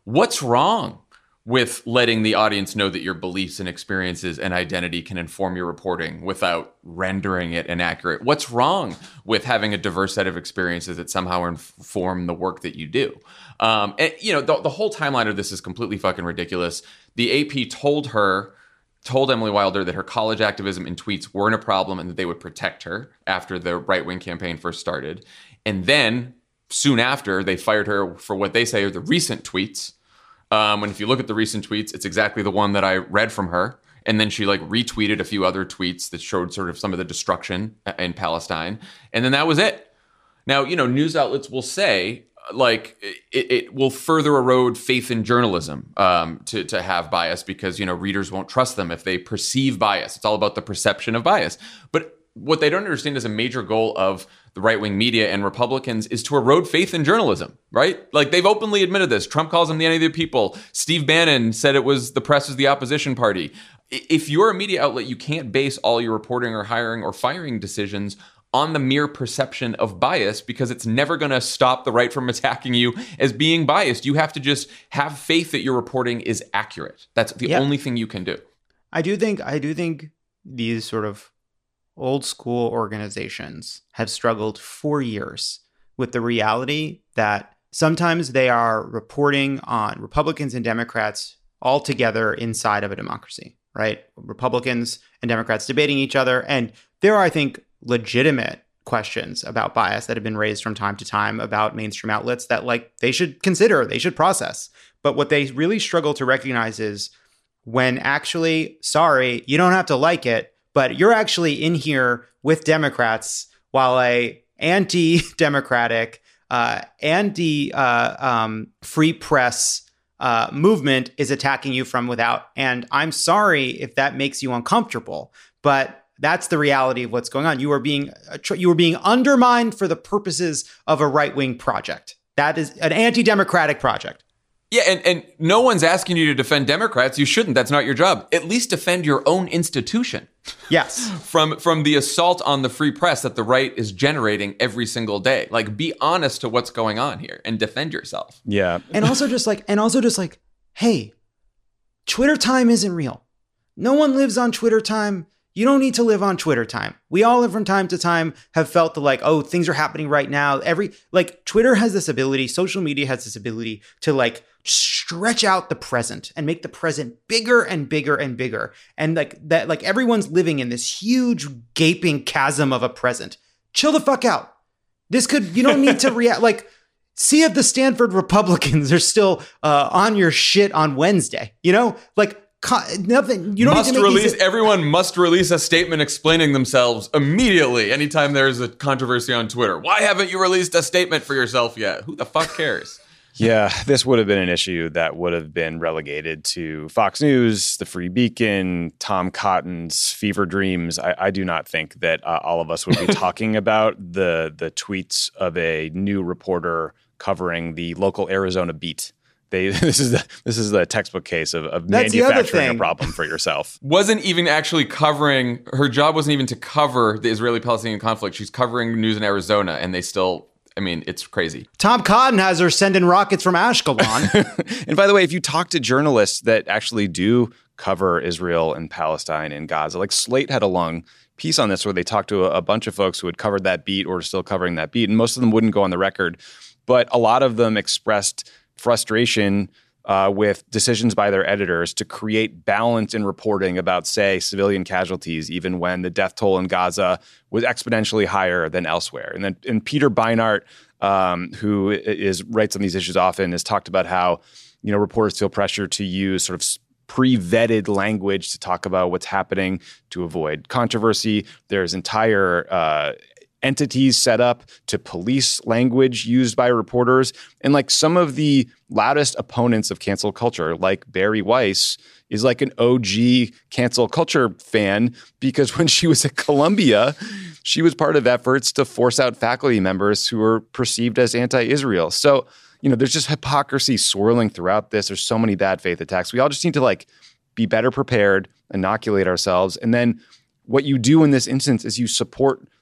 What's wrong with letting the audience know that your beliefs and experiences and identity can inform your reporting without rendering it inaccurate? What's wrong with having a diverse set of experiences that somehow inform the work that you do? Um, and, you know, the, the whole timeline of this is completely fucking ridiculous. The A P told her, told Emily Wilder that her college activism and tweets weren't a problem and that they would protect her after the right-wing campaign first started. And then, soon after, they fired her for what they say are the recent tweets. Um, and if you look at the recent tweets, it's exactly the one that I read from her. And then she like retweeted a few other tweets that showed sort of some of the destruction in Palestine. And then that was it. Now, you know, news outlets will say, like, it, it will further erode faith in journalism um, to, to have bias because, you know, readers won't trust them if they perceive bias. It's all about the perception of bias. But what they don't understand is a major goal of the right-wing media and Republicans is to erode faith in journalism, right? Like, they've openly admitted this. Trump calls them the enemy of the people. Steve Bannon said it was the press was the opposition party. If you're a media outlet, you can't base all your reporting or hiring or firing decisions on the mere perception of bias because it's never going to stop the right from attacking you as being biased. You have to just have faith that your reporting is accurate. That's the Yeah. only thing you can do. I do think I do think these sort of old school organizations have struggled for years with the reality that sometimes they are reporting on Republicans and Democrats all together inside of a democracy, right? Republicans and Democrats debating each other. And there are, I think, legitimate questions about bias that have been raised from time to time about mainstream outlets that like they should consider, they should process. But what they really struggle to recognize is when actually, sorry, you don't have to like it, but you're actually in here with Democrats while a anti-democratic, uh, anti uh, um, free press uh, movement is attacking you from without. And I'm sorry if that makes you uncomfortable, but that's the reality of what's going on. You are being you are being undermined for the purposes of a right-wing project. That is an anti-democratic project. Yeah, and, and no one's asking you to defend Democrats. You shouldn't. That's not your job. At least defend your own institution. Yes. From from the assault on the free press that the right is generating every single day. Like, be honest to what's going on here and defend yourself. Yeah. And also just like, and also just like, hey, Twitter time isn't real. No one lives on Twitter time. You don't need to live on Twitter time. We all from time to time have felt the like, oh, things are happening right now. Every like Twitter has this ability, social media has this ability to like stretch out the present and make the present bigger and bigger and bigger. And like that, like everyone's living in this huge gaping chasm of a present. Chill the fuck out. This could, you don't need to react. Like, see if the Stanford Republicans are still uh, on your shit on Wednesday, you know, like, nothing. You don't must need to make release. these- Everyone must release a statement explaining themselves immediately. Anytime there's a controversy on Twitter, why haven't you released a statement for yourself yet? Who the fuck cares? Yeah, this would have been an issue that would have been relegated to Fox News, the Free Beacon, Tom Cotton's fever dreams. I, I do not think that uh, all of us would be talking about the the tweets of a new reporter covering the local Arizona beat. They this is the this is the textbook case of, of That's the other manufacturing a thing. problem for yourself. Wasn't even actually covering. Her job wasn't even to cover the Israeli-Palestinian conflict. She's covering news in Arizona, and they still. I mean, it's crazy. Tom Cotton has her sending rockets from Ashkelon. And by the way, if you talk to journalists that actually do cover Israel and Palestine and Gaza, like Slate had a long piece on this where they talked to a, a bunch of folks who had covered that beat or still covering that beat, and most of them wouldn't go on the record, but a lot of them expressed frustration uh, with decisions by their editors to create balance in reporting about, say, civilian casualties, even when the death toll in Gaza was exponentially higher than elsewhere. And then and Peter Beinart, um, who is writes on these issues often, has talked about how, you know, reporters feel pressure to use sort of pre-vetted language to talk about what's happening to avoid controversy. There's entire uh, entities set up to police language used by reporters. And like some of the loudest opponents of cancel culture, like Barry Weiss, is like an O G cancel culture fan because when she was at Columbia, she was part of efforts to force out faculty members who were perceived as anti-Israel. So, you know, there's just hypocrisy swirling throughout this. There's so many bad faith attacks. We all just need to like be better prepared, inoculate ourselves. And then what you do in this instance is you support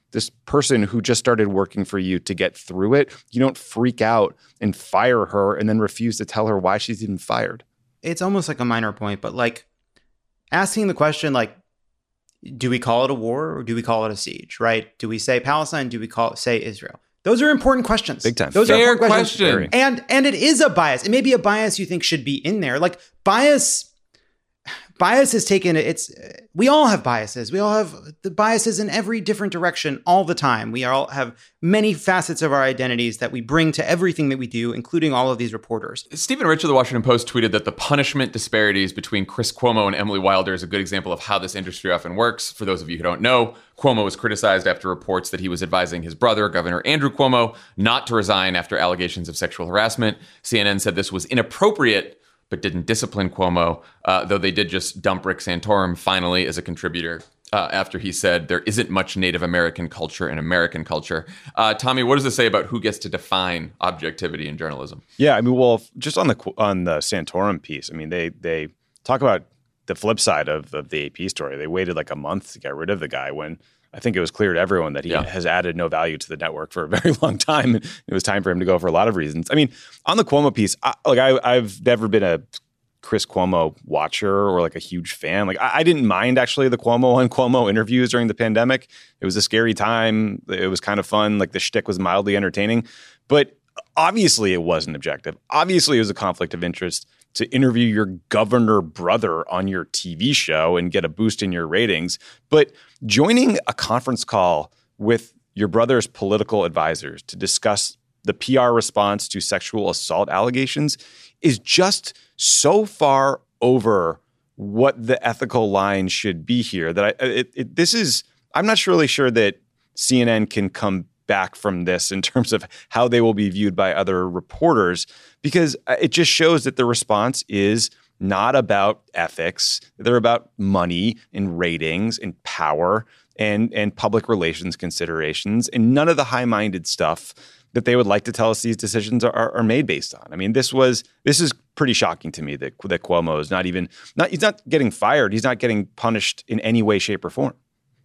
this person who just started working for you to get through it. You don't freak out and fire her and then refuse to tell her why she's even fired. It's almost like a minor point, but like asking the question, like, do we call it a war or do we call it a siege, right? Do we say Palestine? Do we call it, say Israel? Those are important questions. Big time. Those Fair are important questions. question. And, and it is a bias. It may be a bias you think should be in there. Like bias, bias is taken, it's, we all have biases. We all have the biases in every different direction all the time. We all have many facets of our identities that we bring to everything that we do, including all of these reporters. Stephen Rich of the Washington Post tweeted that the punishment disparities between Chris Cuomo and Emily Wilder is a good example of how this industry often works. For those of you who don't know, Cuomo was criticized after reports that he was advising his brother, Governor Andrew Cuomo, not to resign after allegations of sexual harassment. C N N said this was inappropriate, but didn't discipline Cuomo, uh, though they did just dump Rick Santorum finally as a contributor uh, after he said there isn't much Native American culture in American culture. Uh, Tommy, what does this say about who gets to define objectivity in journalism? Yeah, I mean, well, just on the on the Santorum piece, I mean, they they talk about the flip side of, of the A P story. They waited like a month to get rid of the guy when I think it was clear to everyone that he yeah. has added no value to the network for a very long time. And it was time for him to go for a lot of reasons. I mean, on the Cuomo piece, I, like I, I've never been a Chris Cuomo watcher or like a huge fan. Like I, I didn't mind actually the Cuomo and Cuomo interviews during the pandemic. It was a scary time. It was kind of fun. Like the shtick was mildly entertaining, but obviously it wasn't objective. Obviously it was a conflict of interest to interview your governor brother on your T V show and get a boost in your ratings. But joining a conference call with your brother's political advisors to discuss the P R response to sexual assault allegations is just so far over what the ethical line should be here that I, it, it, this is, I'm not really sure that C N N can come back from this in terms of how they will be viewed by other reporters, because it just shows that the response is not about ethics. They're about money and ratings and power and, and public relations considerations and none of the high-minded stuff that they would like to tell us these decisions are, are made based on. I mean, this was this is pretty shocking to me that, that Cuomo is not even, not he's not getting fired. He's not getting punished in any way, shape, or form.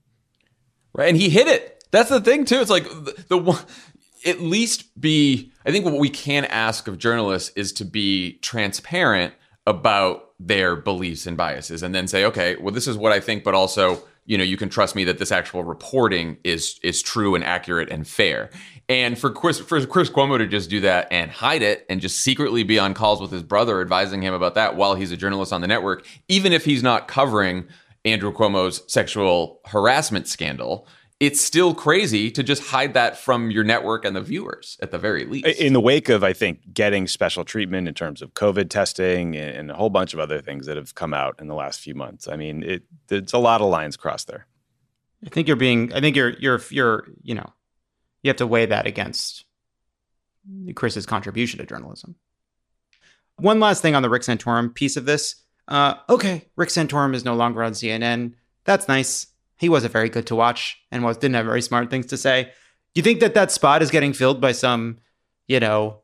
Right, and he hit it. That's the thing, too. It's like the, the one, at least be, I think what we can ask of journalists is to be transparent about their beliefs and biases and then say, okay, well, this is what I think, but also, you know, you can trust me that this actual reporting is is true and accurate and fair. And for Chris, for Chris Cuomo to just do that and hide it and just secretly be on calls with his brother advising him about that while he's a journalist on the network, even if he's not covering Andrew Cuomo's sexual harassment scandal, it's still crazy to just hide that from your network and the viewers at the very least. In the wake of, I think, getting special treatment in terms of COVID testing and a whole bunch of other things that have come out in the last few months. I mean, it, it's a lot of lines crossed there. I think you're being, I think you're, you're, you're, you know, you have to weigh that against Chris's contribution to journalism. One last thing on the Rick Santorum piece of this. Uh, okay, Rick Santorum is no longer on C N N. That's nice. He wasn't very good to watch and was didn't have very smart things to say. Do you think that that spot is getting filled by some, you know,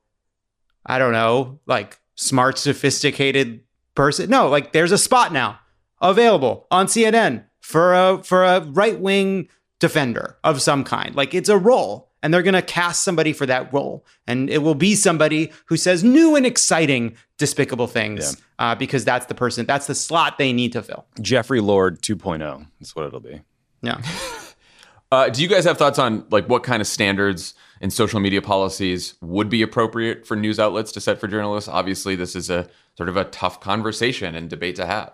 I don't know, like smart, sophisticated person? No, like there's a spot now available on C N N for a for a right-wing defender of some kind. Like it's a role, and they're going to cast somebody for that role, and it will be somebody who says new and exciting, despicable things. Yeah. Uh, because that's the person, that's the slot they need to fill. Jeffrey Lord two point oh. That's what it'll be. Yeah. uh, do you guys have thoughts on like what kind of standards and social media policies would be appropriate for news outlets to set for journalists? Obviously, this is a sort of a tough conversation and debate to have.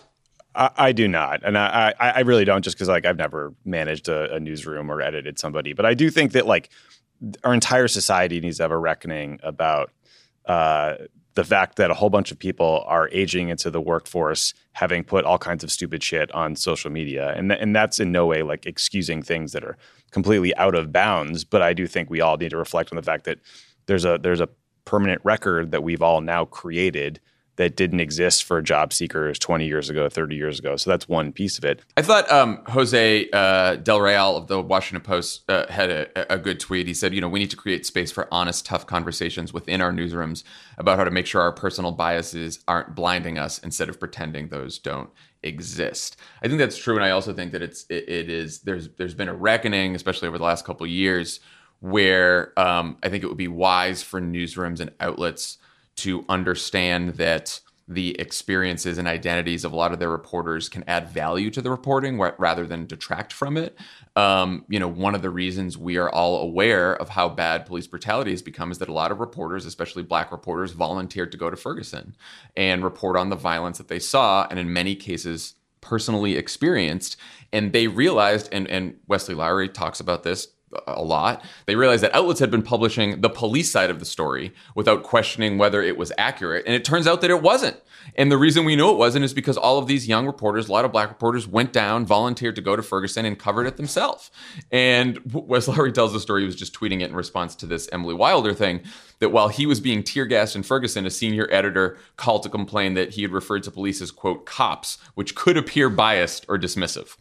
I, I do not, and I, I, I really don't, just because like I've never managed a, a newsroom or edited somebody. But I do think that like our entire society needs to have a reckoning about uh, the fact that a whole bunch of people are aging into the workforce, having put all kinds of stupid shit on social media. And, th- and that's in no way like excusing things that are completely out of bounds. But I do think we all need to reflect on the fact that there's a there's a permanent record that we've all now created that didn't exist for job seekers twenty years ago, thirty years ago. So that's one piece of it. I thought um, Jose uh, Del Real of the Washington Post uh, had a, a good tweet. He said, you know, we need to create space for honest, tough conversations within our newsrooms about how to make sure our personal biases aren't blinding us instead of pretending those don't exist. I think that's true, and I also think that it's it, it is there's there's been a reckoning, especially over the last couple of years, where um, I think it would be wise for newsrooms and outlets to understand that the experiences and identities of a lot of their reporters can add value to the reporting wh- rather than detract from it. Um, you know, one of the reasons we are all aware of how bad police brutality has become is that a lot of reporters, especially Black reporters, volunteered to go to Ferguson and report on the violence that they saw, and in many cases personally experienced. And they realized, and, and Wesley Lowery talks about this a lot, they realized that outlets had been publishing the police side of the story without questioning whether it was accurate. And it turns out that it wasn't. And the reason we know it wasn't is because all of these young reporters, a lot of Black reporters, went down, volunteered to go to Ferguson and covered it themselves. And Wes Lowery tells the story, he was just tweeting it in response to this Emily Wilder thing, that while he was being tear gassed in Ferguson, a senior editor called to complain that he had referred to police as, quote, cops, which could appear biased or dismissive.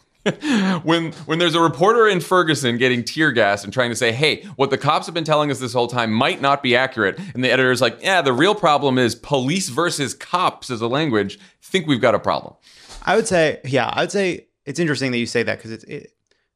when when there's a reporter in Ferguson getting tear gassed and trying to say, hey, what the cops have been telling us this whole time might not be accurate, and the editor's like, yeah, the real problem is police versus cops as a language, think we've got a problem. I would say, yeah, I would say it's interesting that you say that, because it's, it,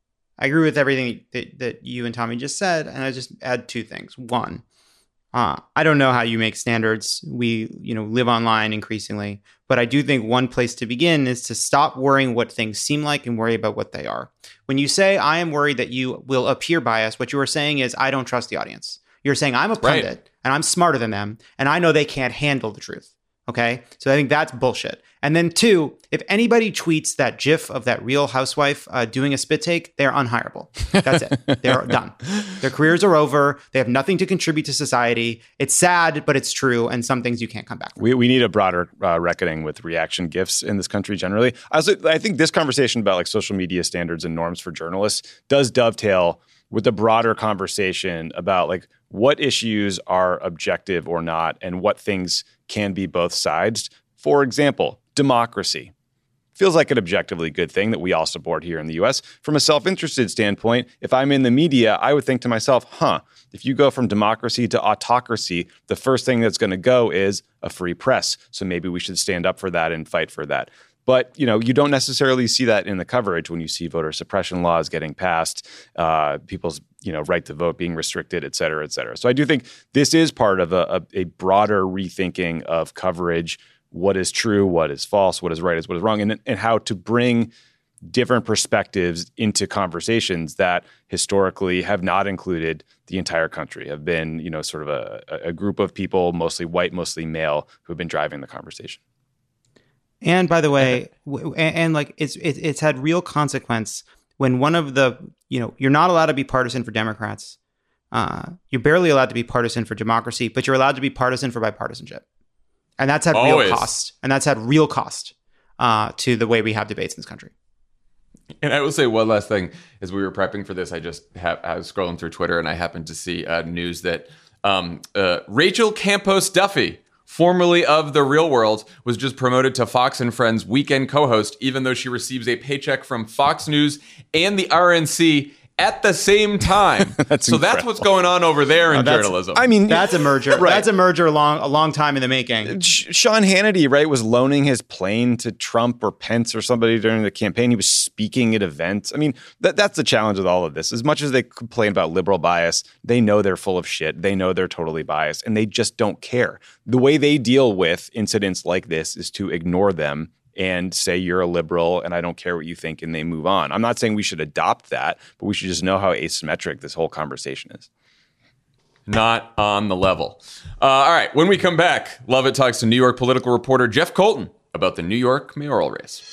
I agree with everything that, that you and Tommy just said, and I just add two things. One, uh, I don't know how you make standards. We, you know, live online increasingly, but I do think one place to begin is to stop worrying what things seem like and worry about what they are. When you say, I am worried that you will appear biased, what you are saying is, I don't trust the audience. You're saying, I'm a pundit right. and I'm smarter than them, and I know they can't handle the truth. Okay. So I think that's bullshit. And then two, if anybody tweets that GIF of that Real Housewife uh, doing a spit take, they're unhireable. That's it. They're done. Their careers are over. They have nothing to contribute to society. It's sad, but it's true. And some things you can't come back from. We we need a broader uh, reckoning with reaction GIFs in this country generally. I, also, I think this conversation about like social media standards and norms for journalists does dovetail with the broader conversation about like what issues are objective or not and what things can be both sides. For example, democracy. Feels like an objectively good thing that we all support here in the U S. From a self-interested standpoint, if I'm in the media, I would think to myself, huh, if you go from democracy to autocracy, the first thing that's going to go is a free press. So maybe we should stand up for that and fight for that. But, you know, you don't necessarily see that in the coverage when you see voter suppression laws getting passed, uh, people's, you know, right to vote being restricted, et cetera, et cetera. So I do think this is part of a, a, a broader rethinking of coverage, what is true, what is false, what is right, what is wrong, and, and how to bring different perspectives into conversations that historically have not included the entire country, have been, you know, sort of a, a group of people, mostly white, mostly male, who have been driving the conversation. And by the way, w- and, and like it's it, it's had real consequence when one of the, you know, you're not allowed to be partisan for Democrats. Uh, you're barely allowed to be partisan for democracy, but you're allowed to be partisan for bipartisanship. And that's had Always. real cost. And that's had real cost uh, to the way we have debates in this country. And I will say one last thing. As we were prepping for this, I just ha- I was scrolling through Twitter and I happened to see uh, news that um, uh, Rachel Campos Duffy, formerly of The Real World, was just promoted to Fox and Friends weekend co-host, even though she receives a paycheck from Fox News and the R N C at the same time. That's so incredible. That's what's going on over there in Oh, journalism. I mean, That's a merger. Right. That's a merger long, a long time in the making. Sh- Sean Hannity, right, was loaning his plane to Trump or Pence or somebody during the campaign. He was speaking at events. I mean, that, that's the challenge with all of this. As much as they complain about liberal bias, they know they're full of shit. They know they're totally biased, and they just don't care. The way they deal with incidents like this is to ignore them and say you're a liberal and I don't care what you think, and they move on. I'm not saying we should adopt that, but we should just know how asymmetric this whole conversation is. Not on the level. Uh, all right, when we come back, Lovett talks to New York political reporter Jeff Colton about the New York mayoral race.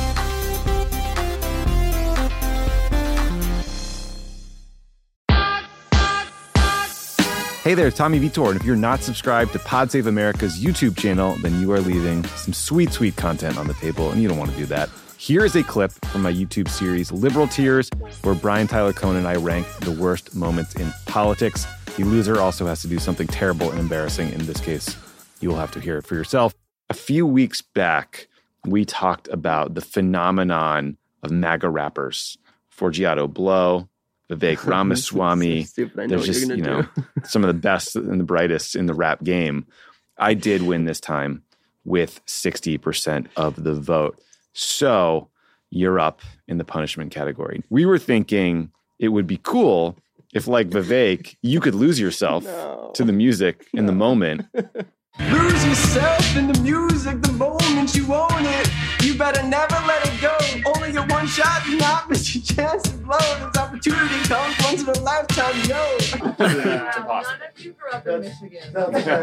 Hey there, Tommy Vitor, and if you're not subscribed to Pod Save America's YouTube channel, then you are leaving some sweet, sweet content on the table, and you don't want to do that. Here is a clip from my YouTube series, Liberal Tears, where Brian Tyler Cohen and I rank the worst moments in politics. The loser also has to do something terrible and embarrassing. In this case, you will have to hear it for yourself. A few weeks back, we talked about the phenomenon of MAGA rappers. Forgiato Blow, Vivek Ramaswamy. So stupid. I know There's what just, you're you gonna know, do. some of the best and the brightest in the rap game. I did win this time with sixty percent of the vote. So you're up in the punishment category. We were thinking it would be cool if, like Vivek, you could lose yourself no. to the music in no. the moment. Lose yourself in the music the moment you own it. You better never let it go. Only your one shot, do not miss your chance to blow. This opportunity comes once in a lifetime, yo. None of you grew up in Michigan.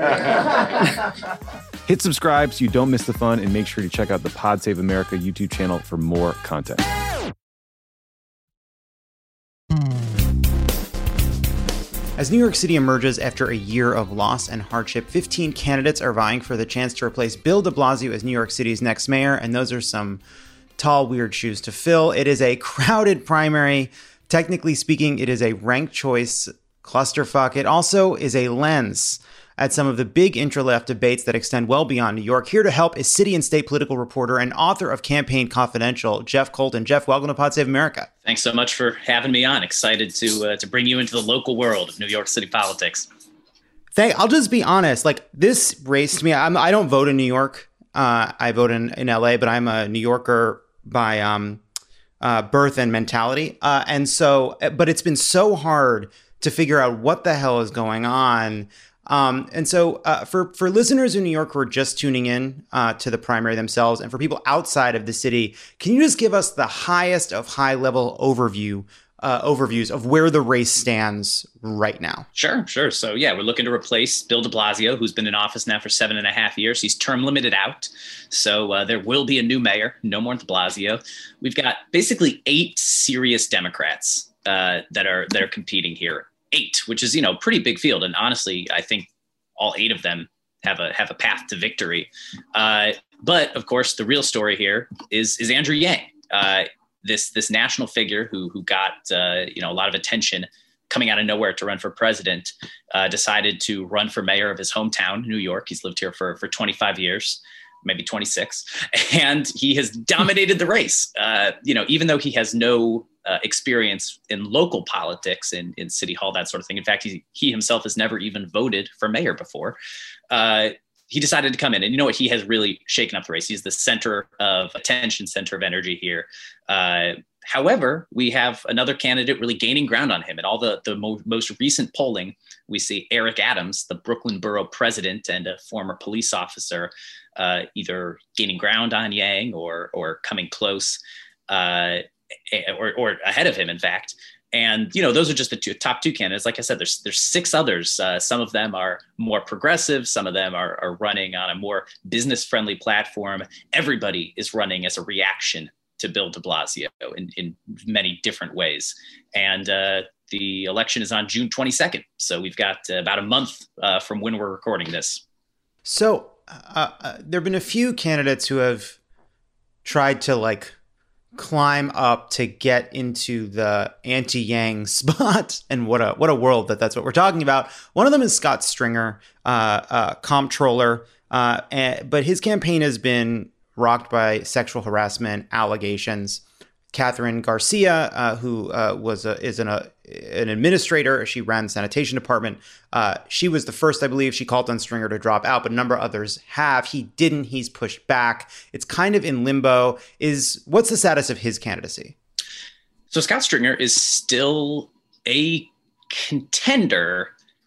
Hit subscribe so you don't miss the fun, and make sure to check out the Pod Save America YouTube channel for more content. As New York City emerges after a year of loss and hardship, fifteen candidates are vying for the chance to replace Bill de Blasio as New York City's next mayor, and those are some tall, weird shoes to fill. It is a crowded primary. Technically speaking, it is a ranked choice clusterfuck. It also is a lens at some of the big intra-left debates that extend well beyond New York. Here to help is city and state political reporter and author of Campaign Confidential, Jeff Colton. Jeff, welcome to Pod Save America. Thanks so much for having me on. Excited to uh, to bring you into the local world of New York City politics. Thank. I'll just be honest. Like, this race to me, I'm, I don't vote in New York. Uh, I vote in, in L A, but I'm a New Yorker by um, uh, birth and mentality. Uh, and so, but it's been so hard to figure out what the hell is going on. Um, and so uh, for, for listeners in New York who are just tuning in uh, to the primary themselves, and for people outside of the city, can you just give us the highest of high level overview uh, overviews of where the race stands right now? Sure, sure. So yeah, we're looking to replace Bill de Blasio, who's been in office now for seven and a half years. He's term limited out. So uh, there will be a new mayor, no more de Blasio. We've got basically eight serious Democrats uh, that are that are competing here. Eight, which is, you know, pretty big field. And honestly, I think all eight of them have a have a path to victory. Uh, but of course, the real story here is is Andrew Yang, uh, this this national figure who who got uh, you know a lot of attention coming out of nowhere to run for president, uh, decided to run for mayor of his hometown, New York. He's lived here for for twenty-five years. Maybe twenty-six, and he has dominated the race. Uh, you know, even though he has no uh, experience in local politics in, in City Hall, that sort of thing. In fact, he, he himself has never even voted for mayor before. Uh, he decided to come in, and you know what? He has really shaken up the race. He's the center of attention, center of energy here. Uh, However, we have another candidate really gaining ground on him. In all the, the mo- most recent polling, we see Eric Adams, the Brooklyn Borough president and a former police officer, uh, either gaining ground on Yang or or coming close, uh, or, or ahead of him, in fact. And, you know, those are just the two, top two candidates. Like I said, there's there's six others. Uh, some of them are more progressive. Some of them are, are running on a more business-friendly platform. Everybody is running as a reaction to Bill de Blasio in, in many different ways. And uh, the election is on June twenty-second. So we've got uh, about a month uh, from when we're recording this. So uh, uh, there have been a few candidates who have tried to like climb up to get into the anti-Yang spot. And what a what a world that that's what we're talking about. One of them is Scott Stringer, uh, uh, comptroller. Uh, and, but his campaign has been rocked by sexual harassment allegations. Catherine Garcia, uh, who uh, was a, is an, a, an administrator, she ran the sanitation department. Uh, she was the first, I believe. She called on Stringer to drop out, but a number of others have. He didn't. He's pushed back. It's kind of in limbo. Is what's the status of his candidacy? So Scott Stringer is still a contender.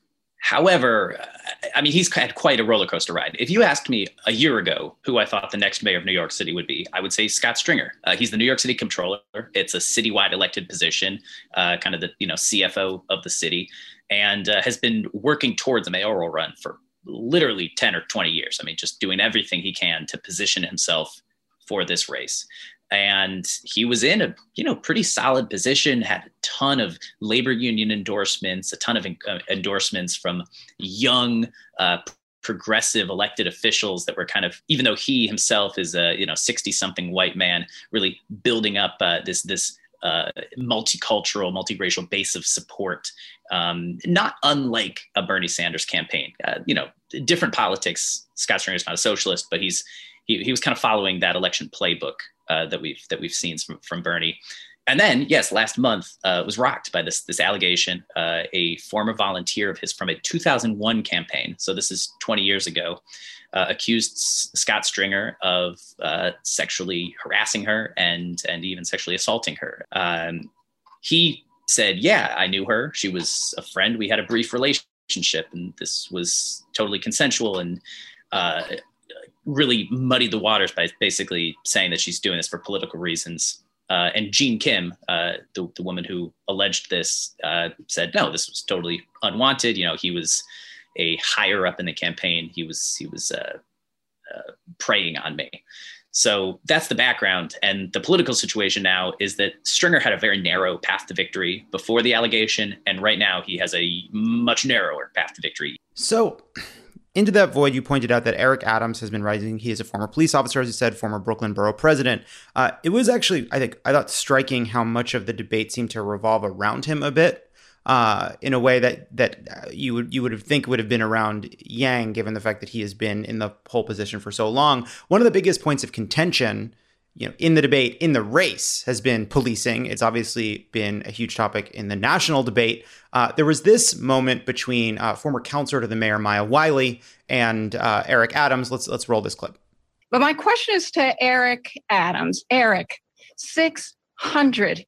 However, I mean, he's had quite a roller coaster ride. If you asked me a year ago who I thought the next mayor of New York City would be, I would say Scott Stringer. Uh, he's the New York City comptroller. It's a citywide elected position, uh, kind of the you know C F O of the city, and uh, has been working towards a mayoral run for literally ten or twenty years. I mean, just doing everything he can to position himself for this race. And he was in a, you know, pretty solid position, had a ton of labor union endorsements, a ton of uh, endorsements from young, uh, progressive elected officials that were kind of, even though he himself is a, you know, sixty something white man, really building up uh, this, this uh, multicultural, multiracial base of support, um, not unlike a Bernie Sanders campaign. Uh, you know, different politics. Scott Stringer is not a socialist, but he's, he, he was kind of following that election playbook Uh, that we've that we've seen from, from Bernie. And then, yes, last month uh, was rocked by this this allegation. Uh, a former volunteer of his from a two thousand one campaign, so this is twenty years ago, uh, accused S- Scott Stringer of uh, sexually harassing her and and even sexually assaulting her. Um, he said, "Yeah, I knew her. She was a friend. We had a brief relationship, and this was totally consensual." And uh, really muddied the waters by basically saying that she's doing this for political reasons. Uh, and Jean Kim, uh, the, the woman who alleged this, uh, said, no, this was totally unwanted. You know, he was a higher up in the campaign. He was he was uh, uh, preying on me. So that's the background. And the political situation now is that Stringer had a very narrow path to victory before the allegation. And right now he has a much narrower path to victory. So into that void, you pointed out that Eric Adams has been rising. He is a former police officer, as you said, former Brooklyn borough president. Uh, it was actually, I think, I thought striking how much of the debate seemed to revolve around him a bit, uh, in a way that that you would you would have think would have been around Yang, given the fact that he has been in the pole position for so long. One of the biggest points of contention, you know, in the debate, in the race, has been policing. It's obviously been a huge topic in the national debate. Uh, there was this moment between uh, former counselor to the mayor, Maya Wiley, and uh, Eric Adams. Let's let's roll this clip. But my question is to Eric Adams. Eric, six hundred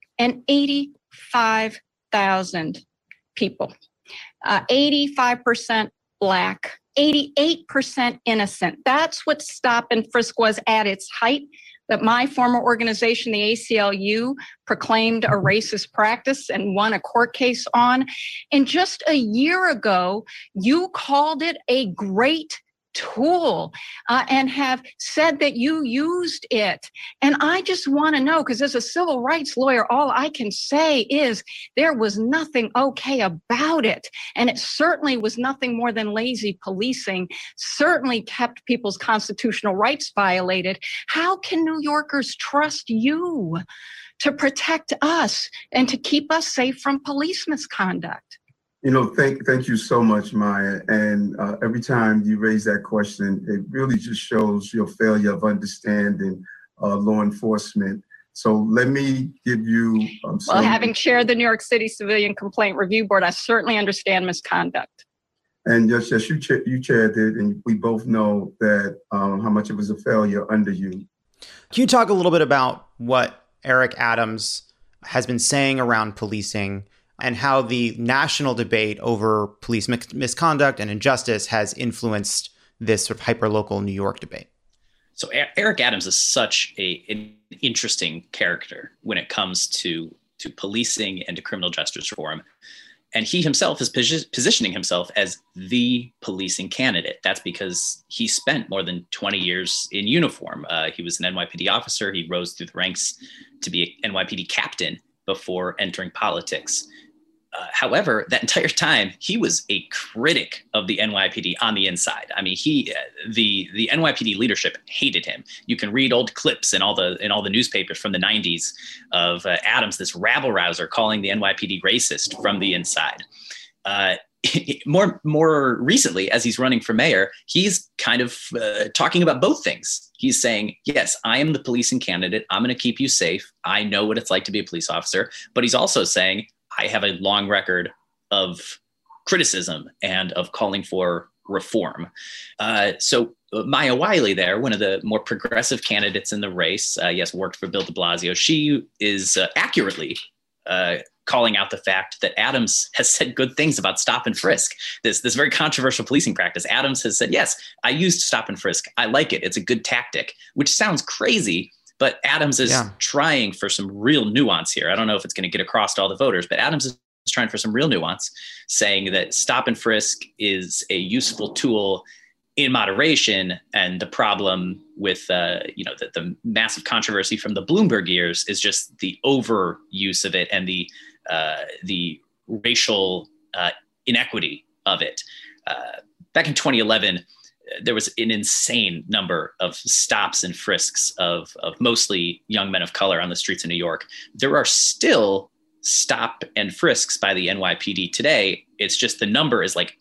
eighty-five thousand people, uh, eighty-five percent Black, eighty-eight percent innocent. That's what Stop and Frisk was at its height, that my former organization, the A C L U, proclaimed a racist practice and won a court case on. And just a year ago, you called it a great tool uh, and have said that you used it. And I just want to know, because as a civil rights lawyer, all I can say is there was nothing okay about it. And it certainly was nothing more than lazy policing, certainly kept people's constitutional rights violated. How can New Yorkers trust you to protect us and to keep us safe from police misconduct? You know, thank thank you so much, Maya. And uh, every time you raise that question, it really just shows your failure of understanding uh, law enforcement. So let me give you um, some... Well, having chaired the New York City Civilian Complaint Review Board, I certainly understand misconduct. And yes, yes, you, cha- you chaired it, and we both know that um, how much it was a failure under you. Can you talk a little bit about what Eric Adams has been saying around policing and how the national debate over police mis- misconduct and injustice has influenced this sort of hyper-local New York debate? So Eric Adams is such a, an interesting character when it comes to, to policing and to criminal justice reform. And he himself is posi- positioning himself as the policing candidate. That's because he spent more than twenty years in uniform. Uh, he was an N Y P D officer. He rose through the ranks to be an N Y P D captain before entering politics. Uh, however, that entire time, he was a critic of the N Y P D on the inside. I mean, he, uh, the the N Y P D leadership hated him. You can read old clips in all the in all the newspapers from the nineties of uh, Adams, this rabble rouser, calling the N Y P D racist from the inside. Uh, more more recently, as he's running for mayor, he's kind of uh, talking about both things. He's saying, yes, I am the policing candidate. I'm going to keep you safe. I know what it's like to be a police officer. But he's also saying, I have a long record of criticism and of calling for reform. Uh, so Maya Wiley there, one of the more progressive candidates in the race, uh, yes, worked for Bill de Blasio. She is uh, accurately uh, calling out the fact that Adams has said good things about stop and frisk, this, this very controversial policing practice. Adams has said, yes, I used stop and frisk. I like it. It's a good tactic, which sounds crazy. But Adams is yeah. trying for some real nuance here. I don't know if it's going to get across to all the voters, but Adams is trying for some real nuance, saying that stop and frisk is a useful tool in moderation. And the problem with uh, you know the, the massive controversy from the Bloomberg years is just the overuse of it and the uh, the racial uh, inequity of it. Uh, back in twenty eleven, there was an insane number of stops and frisks of, of mostly young men of color on the streets of New York. There are still stop and frisks by the N Y P D today. It's just the number is like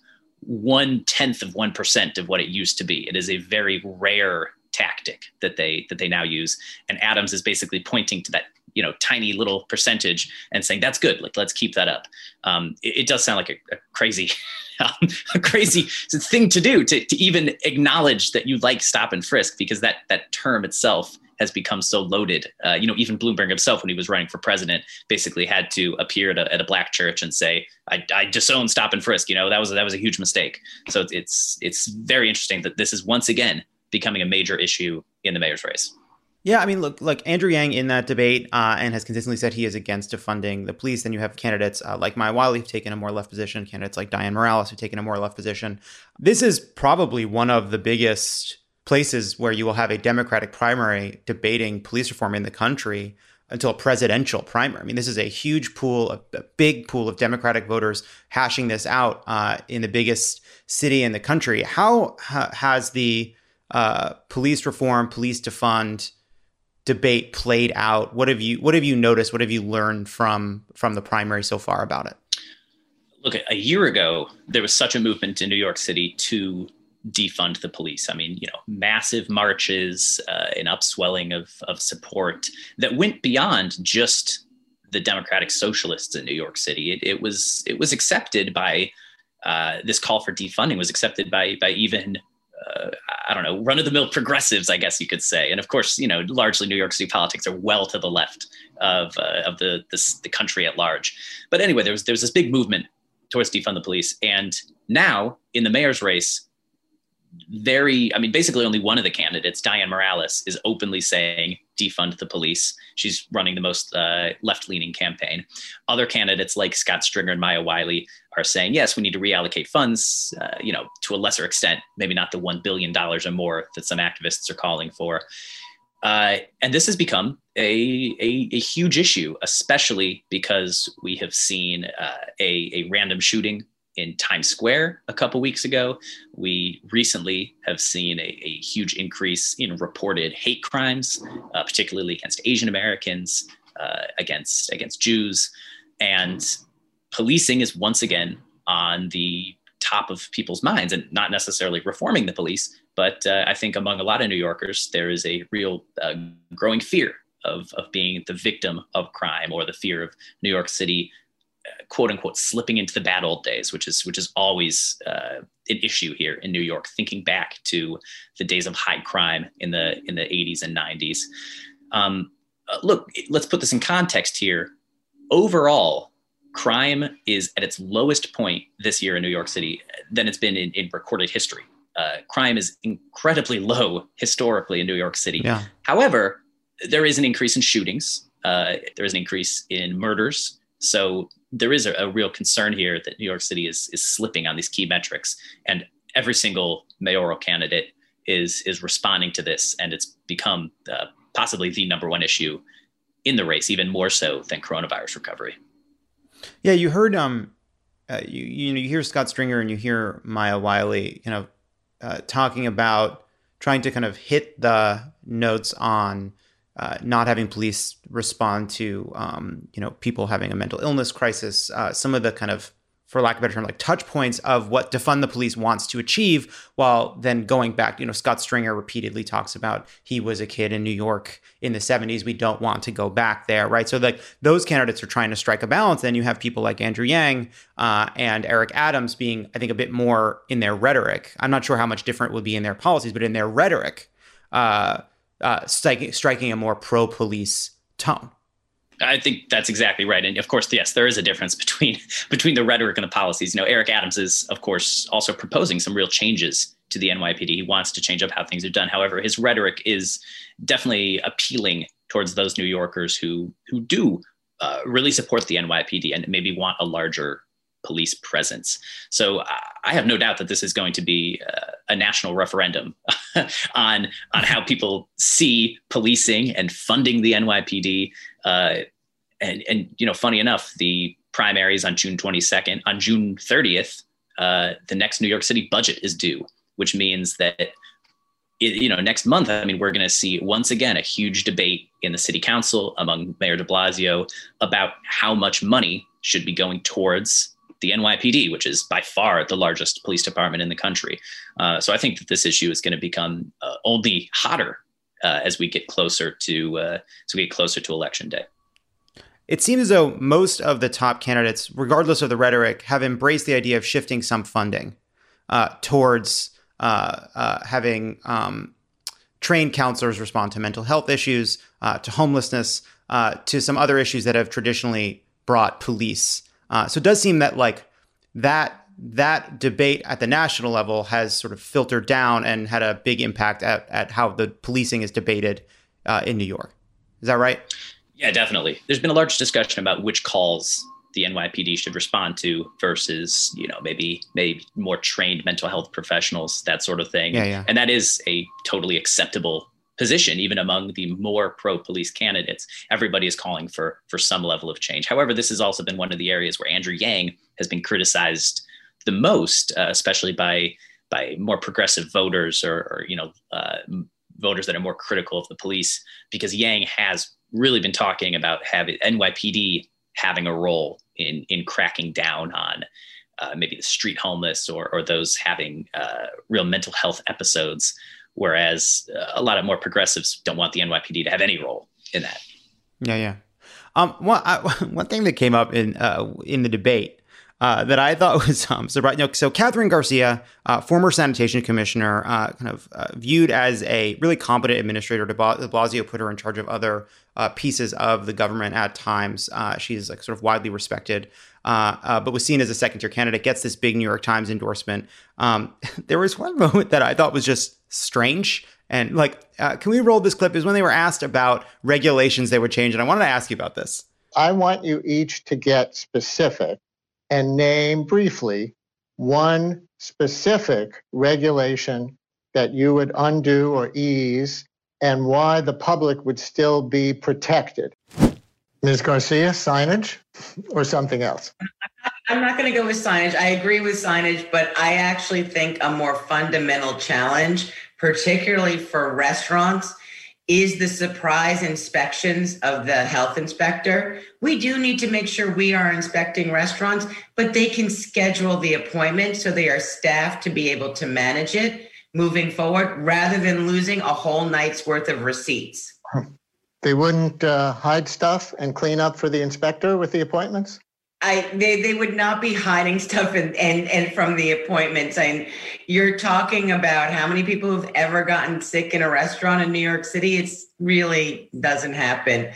one tenth of one percent of what it used to be. It is a very rare tactic that they that they now use. And Adams is basically pointing to that you know, tiny little percentage and saying that's good. Like, let's keep that up. Um, it, it does sound like a, a crazy, um, a crazy thing to do to, to even acknowledge that you like stop and frisk, because that that term itself has become so loaded. Uh, you know, even Bloomberg himself, when he was running for president, basically had to appear at a, at a black church and say, I, I disown stop and frisk. You know, that was, that was a huge mistake. So it's, it's, it's very interesting that this is once again becoming a major issue in the mayor's race. Yeah, I mean, look, like Andrew Yang in that debate uh, and has consistently said he is against defunding the police. Then you have candidates uh, like Maya Wiley who've taken a more left position, candidates like Dianne Morales who've taken a more left position. This is probably one of the biggest places where you will have a Democratic primary debating police reform in the country until a presidential primary. I mean, this is a huge pool, a, a big pool of Democratic voters hashing this out uh, in the biggest city in the country. How ha- has the uh, police reform, police defund debate played out? What have you What have you noticed? What have you learned from from the primary so far about it? Look, a year ago, there was such a movement in New York City to defund the police. I mean, you know, massive marches, uh, an upswelling of, of support that went beyond just the Democratic Socialists in New York City. It, it was it was accepted by uh, this call for defunding was accepted by by even uh, I don't know, run of the mill progressives, I guess you could say. And of course, you know, largely New York City politics are well to the left of uh, of the this, the country at large. But anyway, there was there was this big movement towards defund the police, and now in the mayor's race, very, I mean, basically only one of the candidates, Dianne Morales, is openly saying defund the police. She's running the most uh, left-leaning campaign. Other candidates like Scott Stringer and Maya Wiley are saying, yes, we need to reallocate funds, uh, you know, to a lesser extent, maybe not the one billion dollars or more that some activists are calling for. Uh, and this has become a, a, a huge issue, especially because we have seen uh, a, a random shooting in Times Square a couple weeks ago. We recently have seen a, a huge increase in reported hate crimes, uh, particularly against Asian Americans, uh, against against Jews. And policing is once again on the top of people's minds, and not necessarily reforming the police, but uh, I think among a lot of New Yorkers, there is a real uh, growing fear of, of being the victim of crime, or the fear of New York City quote unquote slipping into the bad old days, which is which is always uh, an issue here in New York. Thinking back to the days of high crime in the in the eighties and nineties. Um, uh, look, let's put this in context here. Overall, crime is at its lowest point this year in New York City than it's been in, in recorded history. Uh, crime is incredibly low historically in New York City. Yeah. However, there is an increase in shootings. Uh, there is an increase in murders. So there is a, a real concern here that New York City is is slipping on these key metrics, and every single mayoral candidate is is responding to this, and it's become uh, possibly the number one issue in the race, even more so than coronavirus recovery. Yeah, you heard um, uh, you you know you hear Scott Stringer and you hear Maya Wiley, you know, uh, talking about trying to kind of hit the notes on Uh, not having police respond to, um, you know, people having a mental illness crisis, uh, some of the kind of, for lack of a better term, like touch points of what defund the police wants to achieve, while then going back, you know, Scott Stringer repeatedly talks about he was a kid in New York in the seventies. We don't want to go back there, right? So like those candidates are trying to strike a balance. Then you have people like Andrew Yang uh, and Eric Adams being, I think, a bit more in their rhetoric. I'm not sure how much different it would be in their policies, but in their rhetoric, uh, Uh, striking, striking a more pro-police tone. I think that's exactly right. And of course, yes, there is a difference between between the rhetoric and the policies. You know, Eric Adams is, of course, also proposing some real changes to the N Y P D. He wants to change up how things are done. However, his rhetoric is definitely appealing towards those New Yorkers who who do uh, really support the N Y P D and maybe want a larger police presence. So uh, I have no doubt that this is going to be uh, a national referendum on on how people see policing and funding the N Y P D. Uh, and, and, you know, funny enough, the primaries on June twenty-second, on June thirtieth, uh, the next New York City budget is due, which means that, it, you know, next month, I mean, we're going to see once again a huge debate in the city council among Mayor de Blasio about how much money should be going towards the N Y P D, which is by far the largest police department in the country. Uh, so I think that this issue is going to become uh, only hotter uh, as we get closer to uh, as we get closer to election day. it seems as though most of the top candidates, regardless of the rhetoric, have embraced the idea of shifting some funding uh, towards uh, uh, having um, trained counselors respond to mental health issues, uh, to homelessness, uh, to some other issues that have traditionally brought police. Uh, so it does seem that like that that debate at the national level has sort of filtered down and had a big impact at, at how the policing is debated uh, in New York. Is that right? Yeah, definitely. There's been a large discussion about which calls the N Y P D should respond to versus, you know, maybe maybe more trained mental health professionals, that sort of thing. Yeah, yeah. And that is a totally acceptable position, even among the more pro-police candidates. Everybody is calling for for some level of change. However, this has also been one of the areas where Andrew Yang has been criticized the most, uh, especially by by more progressive voters or, or you know, uh, voters that are more critical of the police, because Yang has really been talking about having N Y P D having a role in in cracking down on uh, maybe the street homeless or or those having uh, real mental health episodes, whereas uh, a lot of more progressives don't want the N Y P D to have any role in that. Yeah, yeah. Um, one I, one thing that came up in uh, in the debate uh, that I thought was um, surprising. You know, so Catherine Garcia, uh, former sanitation commissioner, uh, kind of uh, viewed as a really competent administrator. De Blasio put her in charge of other uh, pieces of the government at times. Uh, she's like sort of widely respected, uh, uh, but was seen as a second tier candidate. Gets this big New York Times endorsement. Um, there was one moment that I thought was just strange. And like, uh, can we roll this clip? Is when they were asked about regulations they would change. And I wanted to ask you about this. I want you each to get specific and name briefly one specific regulation that you would undo or ease and why the public would still be protected. Miz Garcia, signage or something else? I'm not going to go with signage. I agree with signage, but I actually think a more fundamental challenge, particularly for restaurants, is the surprise inspections of the health inspector. We do need to make sure we are inspecting restaurants, but they can schedule the appointment so they are staffed to be able to manage it moving forward rather than losing a whole night's worth of receipts. They wouldn't uh, hide stuff and clean up for the inspector with the appointments? I, they, they would not be hiding stuff and, and, and from the appointments. And you're talking about how many people have ever gotten sick in a restaurant in New York City. It really doesn't happen.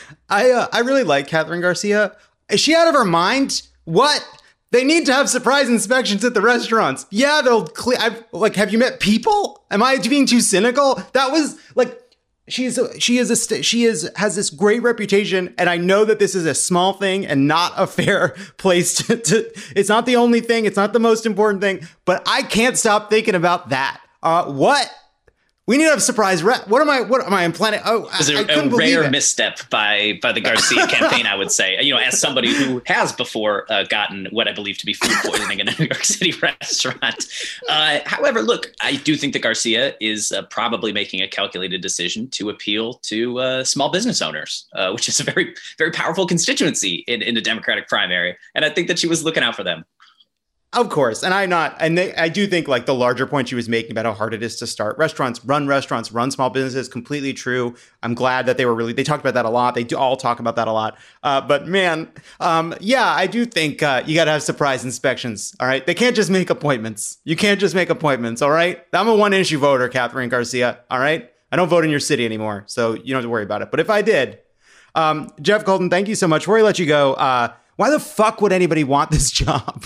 I uh, I really like Catherine Garcia. Is she out of her mind? What? They need to have surprise inspections at the restaurants. Yeah, they'll clean. I've, like, have you met people? Am I being too cynical? That was like. She's a, she is a she is has this great reputation, and I know that this is a small thing and not a fair place to, to. It's not the only thing. It's not the most important thing. But I can't stop thinking about that. Uh, what? We need to have surprise rep. What am I? What am I implanting? Oh, it was a, I, I couldn't a rare it. misstep by by the Garcia campaign, I would say. You know, as somebody who has before uh, gotten what I believe to be food poisoning in a New York City restaurant. Uh, however, look, I do think that Garcia is uh, probably making a calculated decision to appeal to uh, small business owners, uh, which is a very, very powerful constituency in, in the Democratic primary, and I think that she was looking out for them. Of course. And I'm not, and they, I do think like the larger point she was making about how hard it is to start restaurants, run restaurants, run small businesses, completely true. I'm glad that they were really, they talked about that a lot. They do all talk about that a lot. Uh, but man, um, yeah, I do think uh, you got to have surprise inspections. All right. They can't just make appointments. You can't just make appointments. All right. I'm a one issue voter, Catherine Garcia. All right. I don't vote in your city anymore, so you don't have to worry about it. But if I did, um, Jeff Golden, thank you so much. Before I let you go, uh, why the fuck would anybody want this job?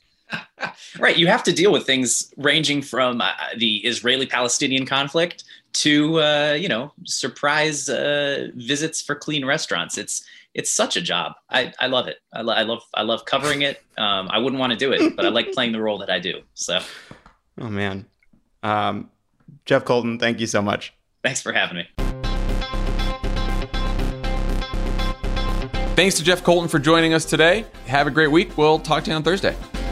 Right. You have to deal with things ranging from uh, the Israeli-Palestinian conflict to, uh, you know, surprise uh, visits for clean restaurants. It's it's such a job. I, I love it. I, lo- I love I love covering it. Um, I wouldn't want to do it, but I like playing the role that I do. So, oh, man. Um, Jeff Colton, thank you so much. Thanks for having me. Thanks to Jeff Colton for joining us today. Have a great week. We'll talk to you on Thursday.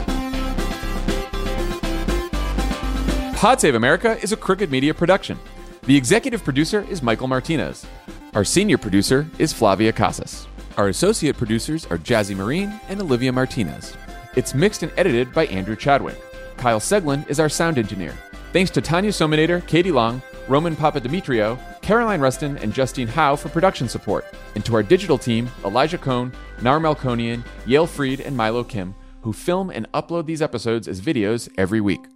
Pod Save America is a Crooked Media production. The executive producer is Michael Martinez. Our senior producer is Flavia Casas. Our associate producers are Jazzy Marine and Olivia Martinez. It's mixed and edited by Andrew Chadwick. Kyle Seglin is our sound engineer. Thanks to Tanya Sominator, Katie Long, Roman Papadimitriou, Caroline Rustin and Justine Howe for production support, and to our digital team, Elijah Cohn, Nar Melkonian, Yale Freed, and Milo Kim, who film and upload these episodes as videos every week.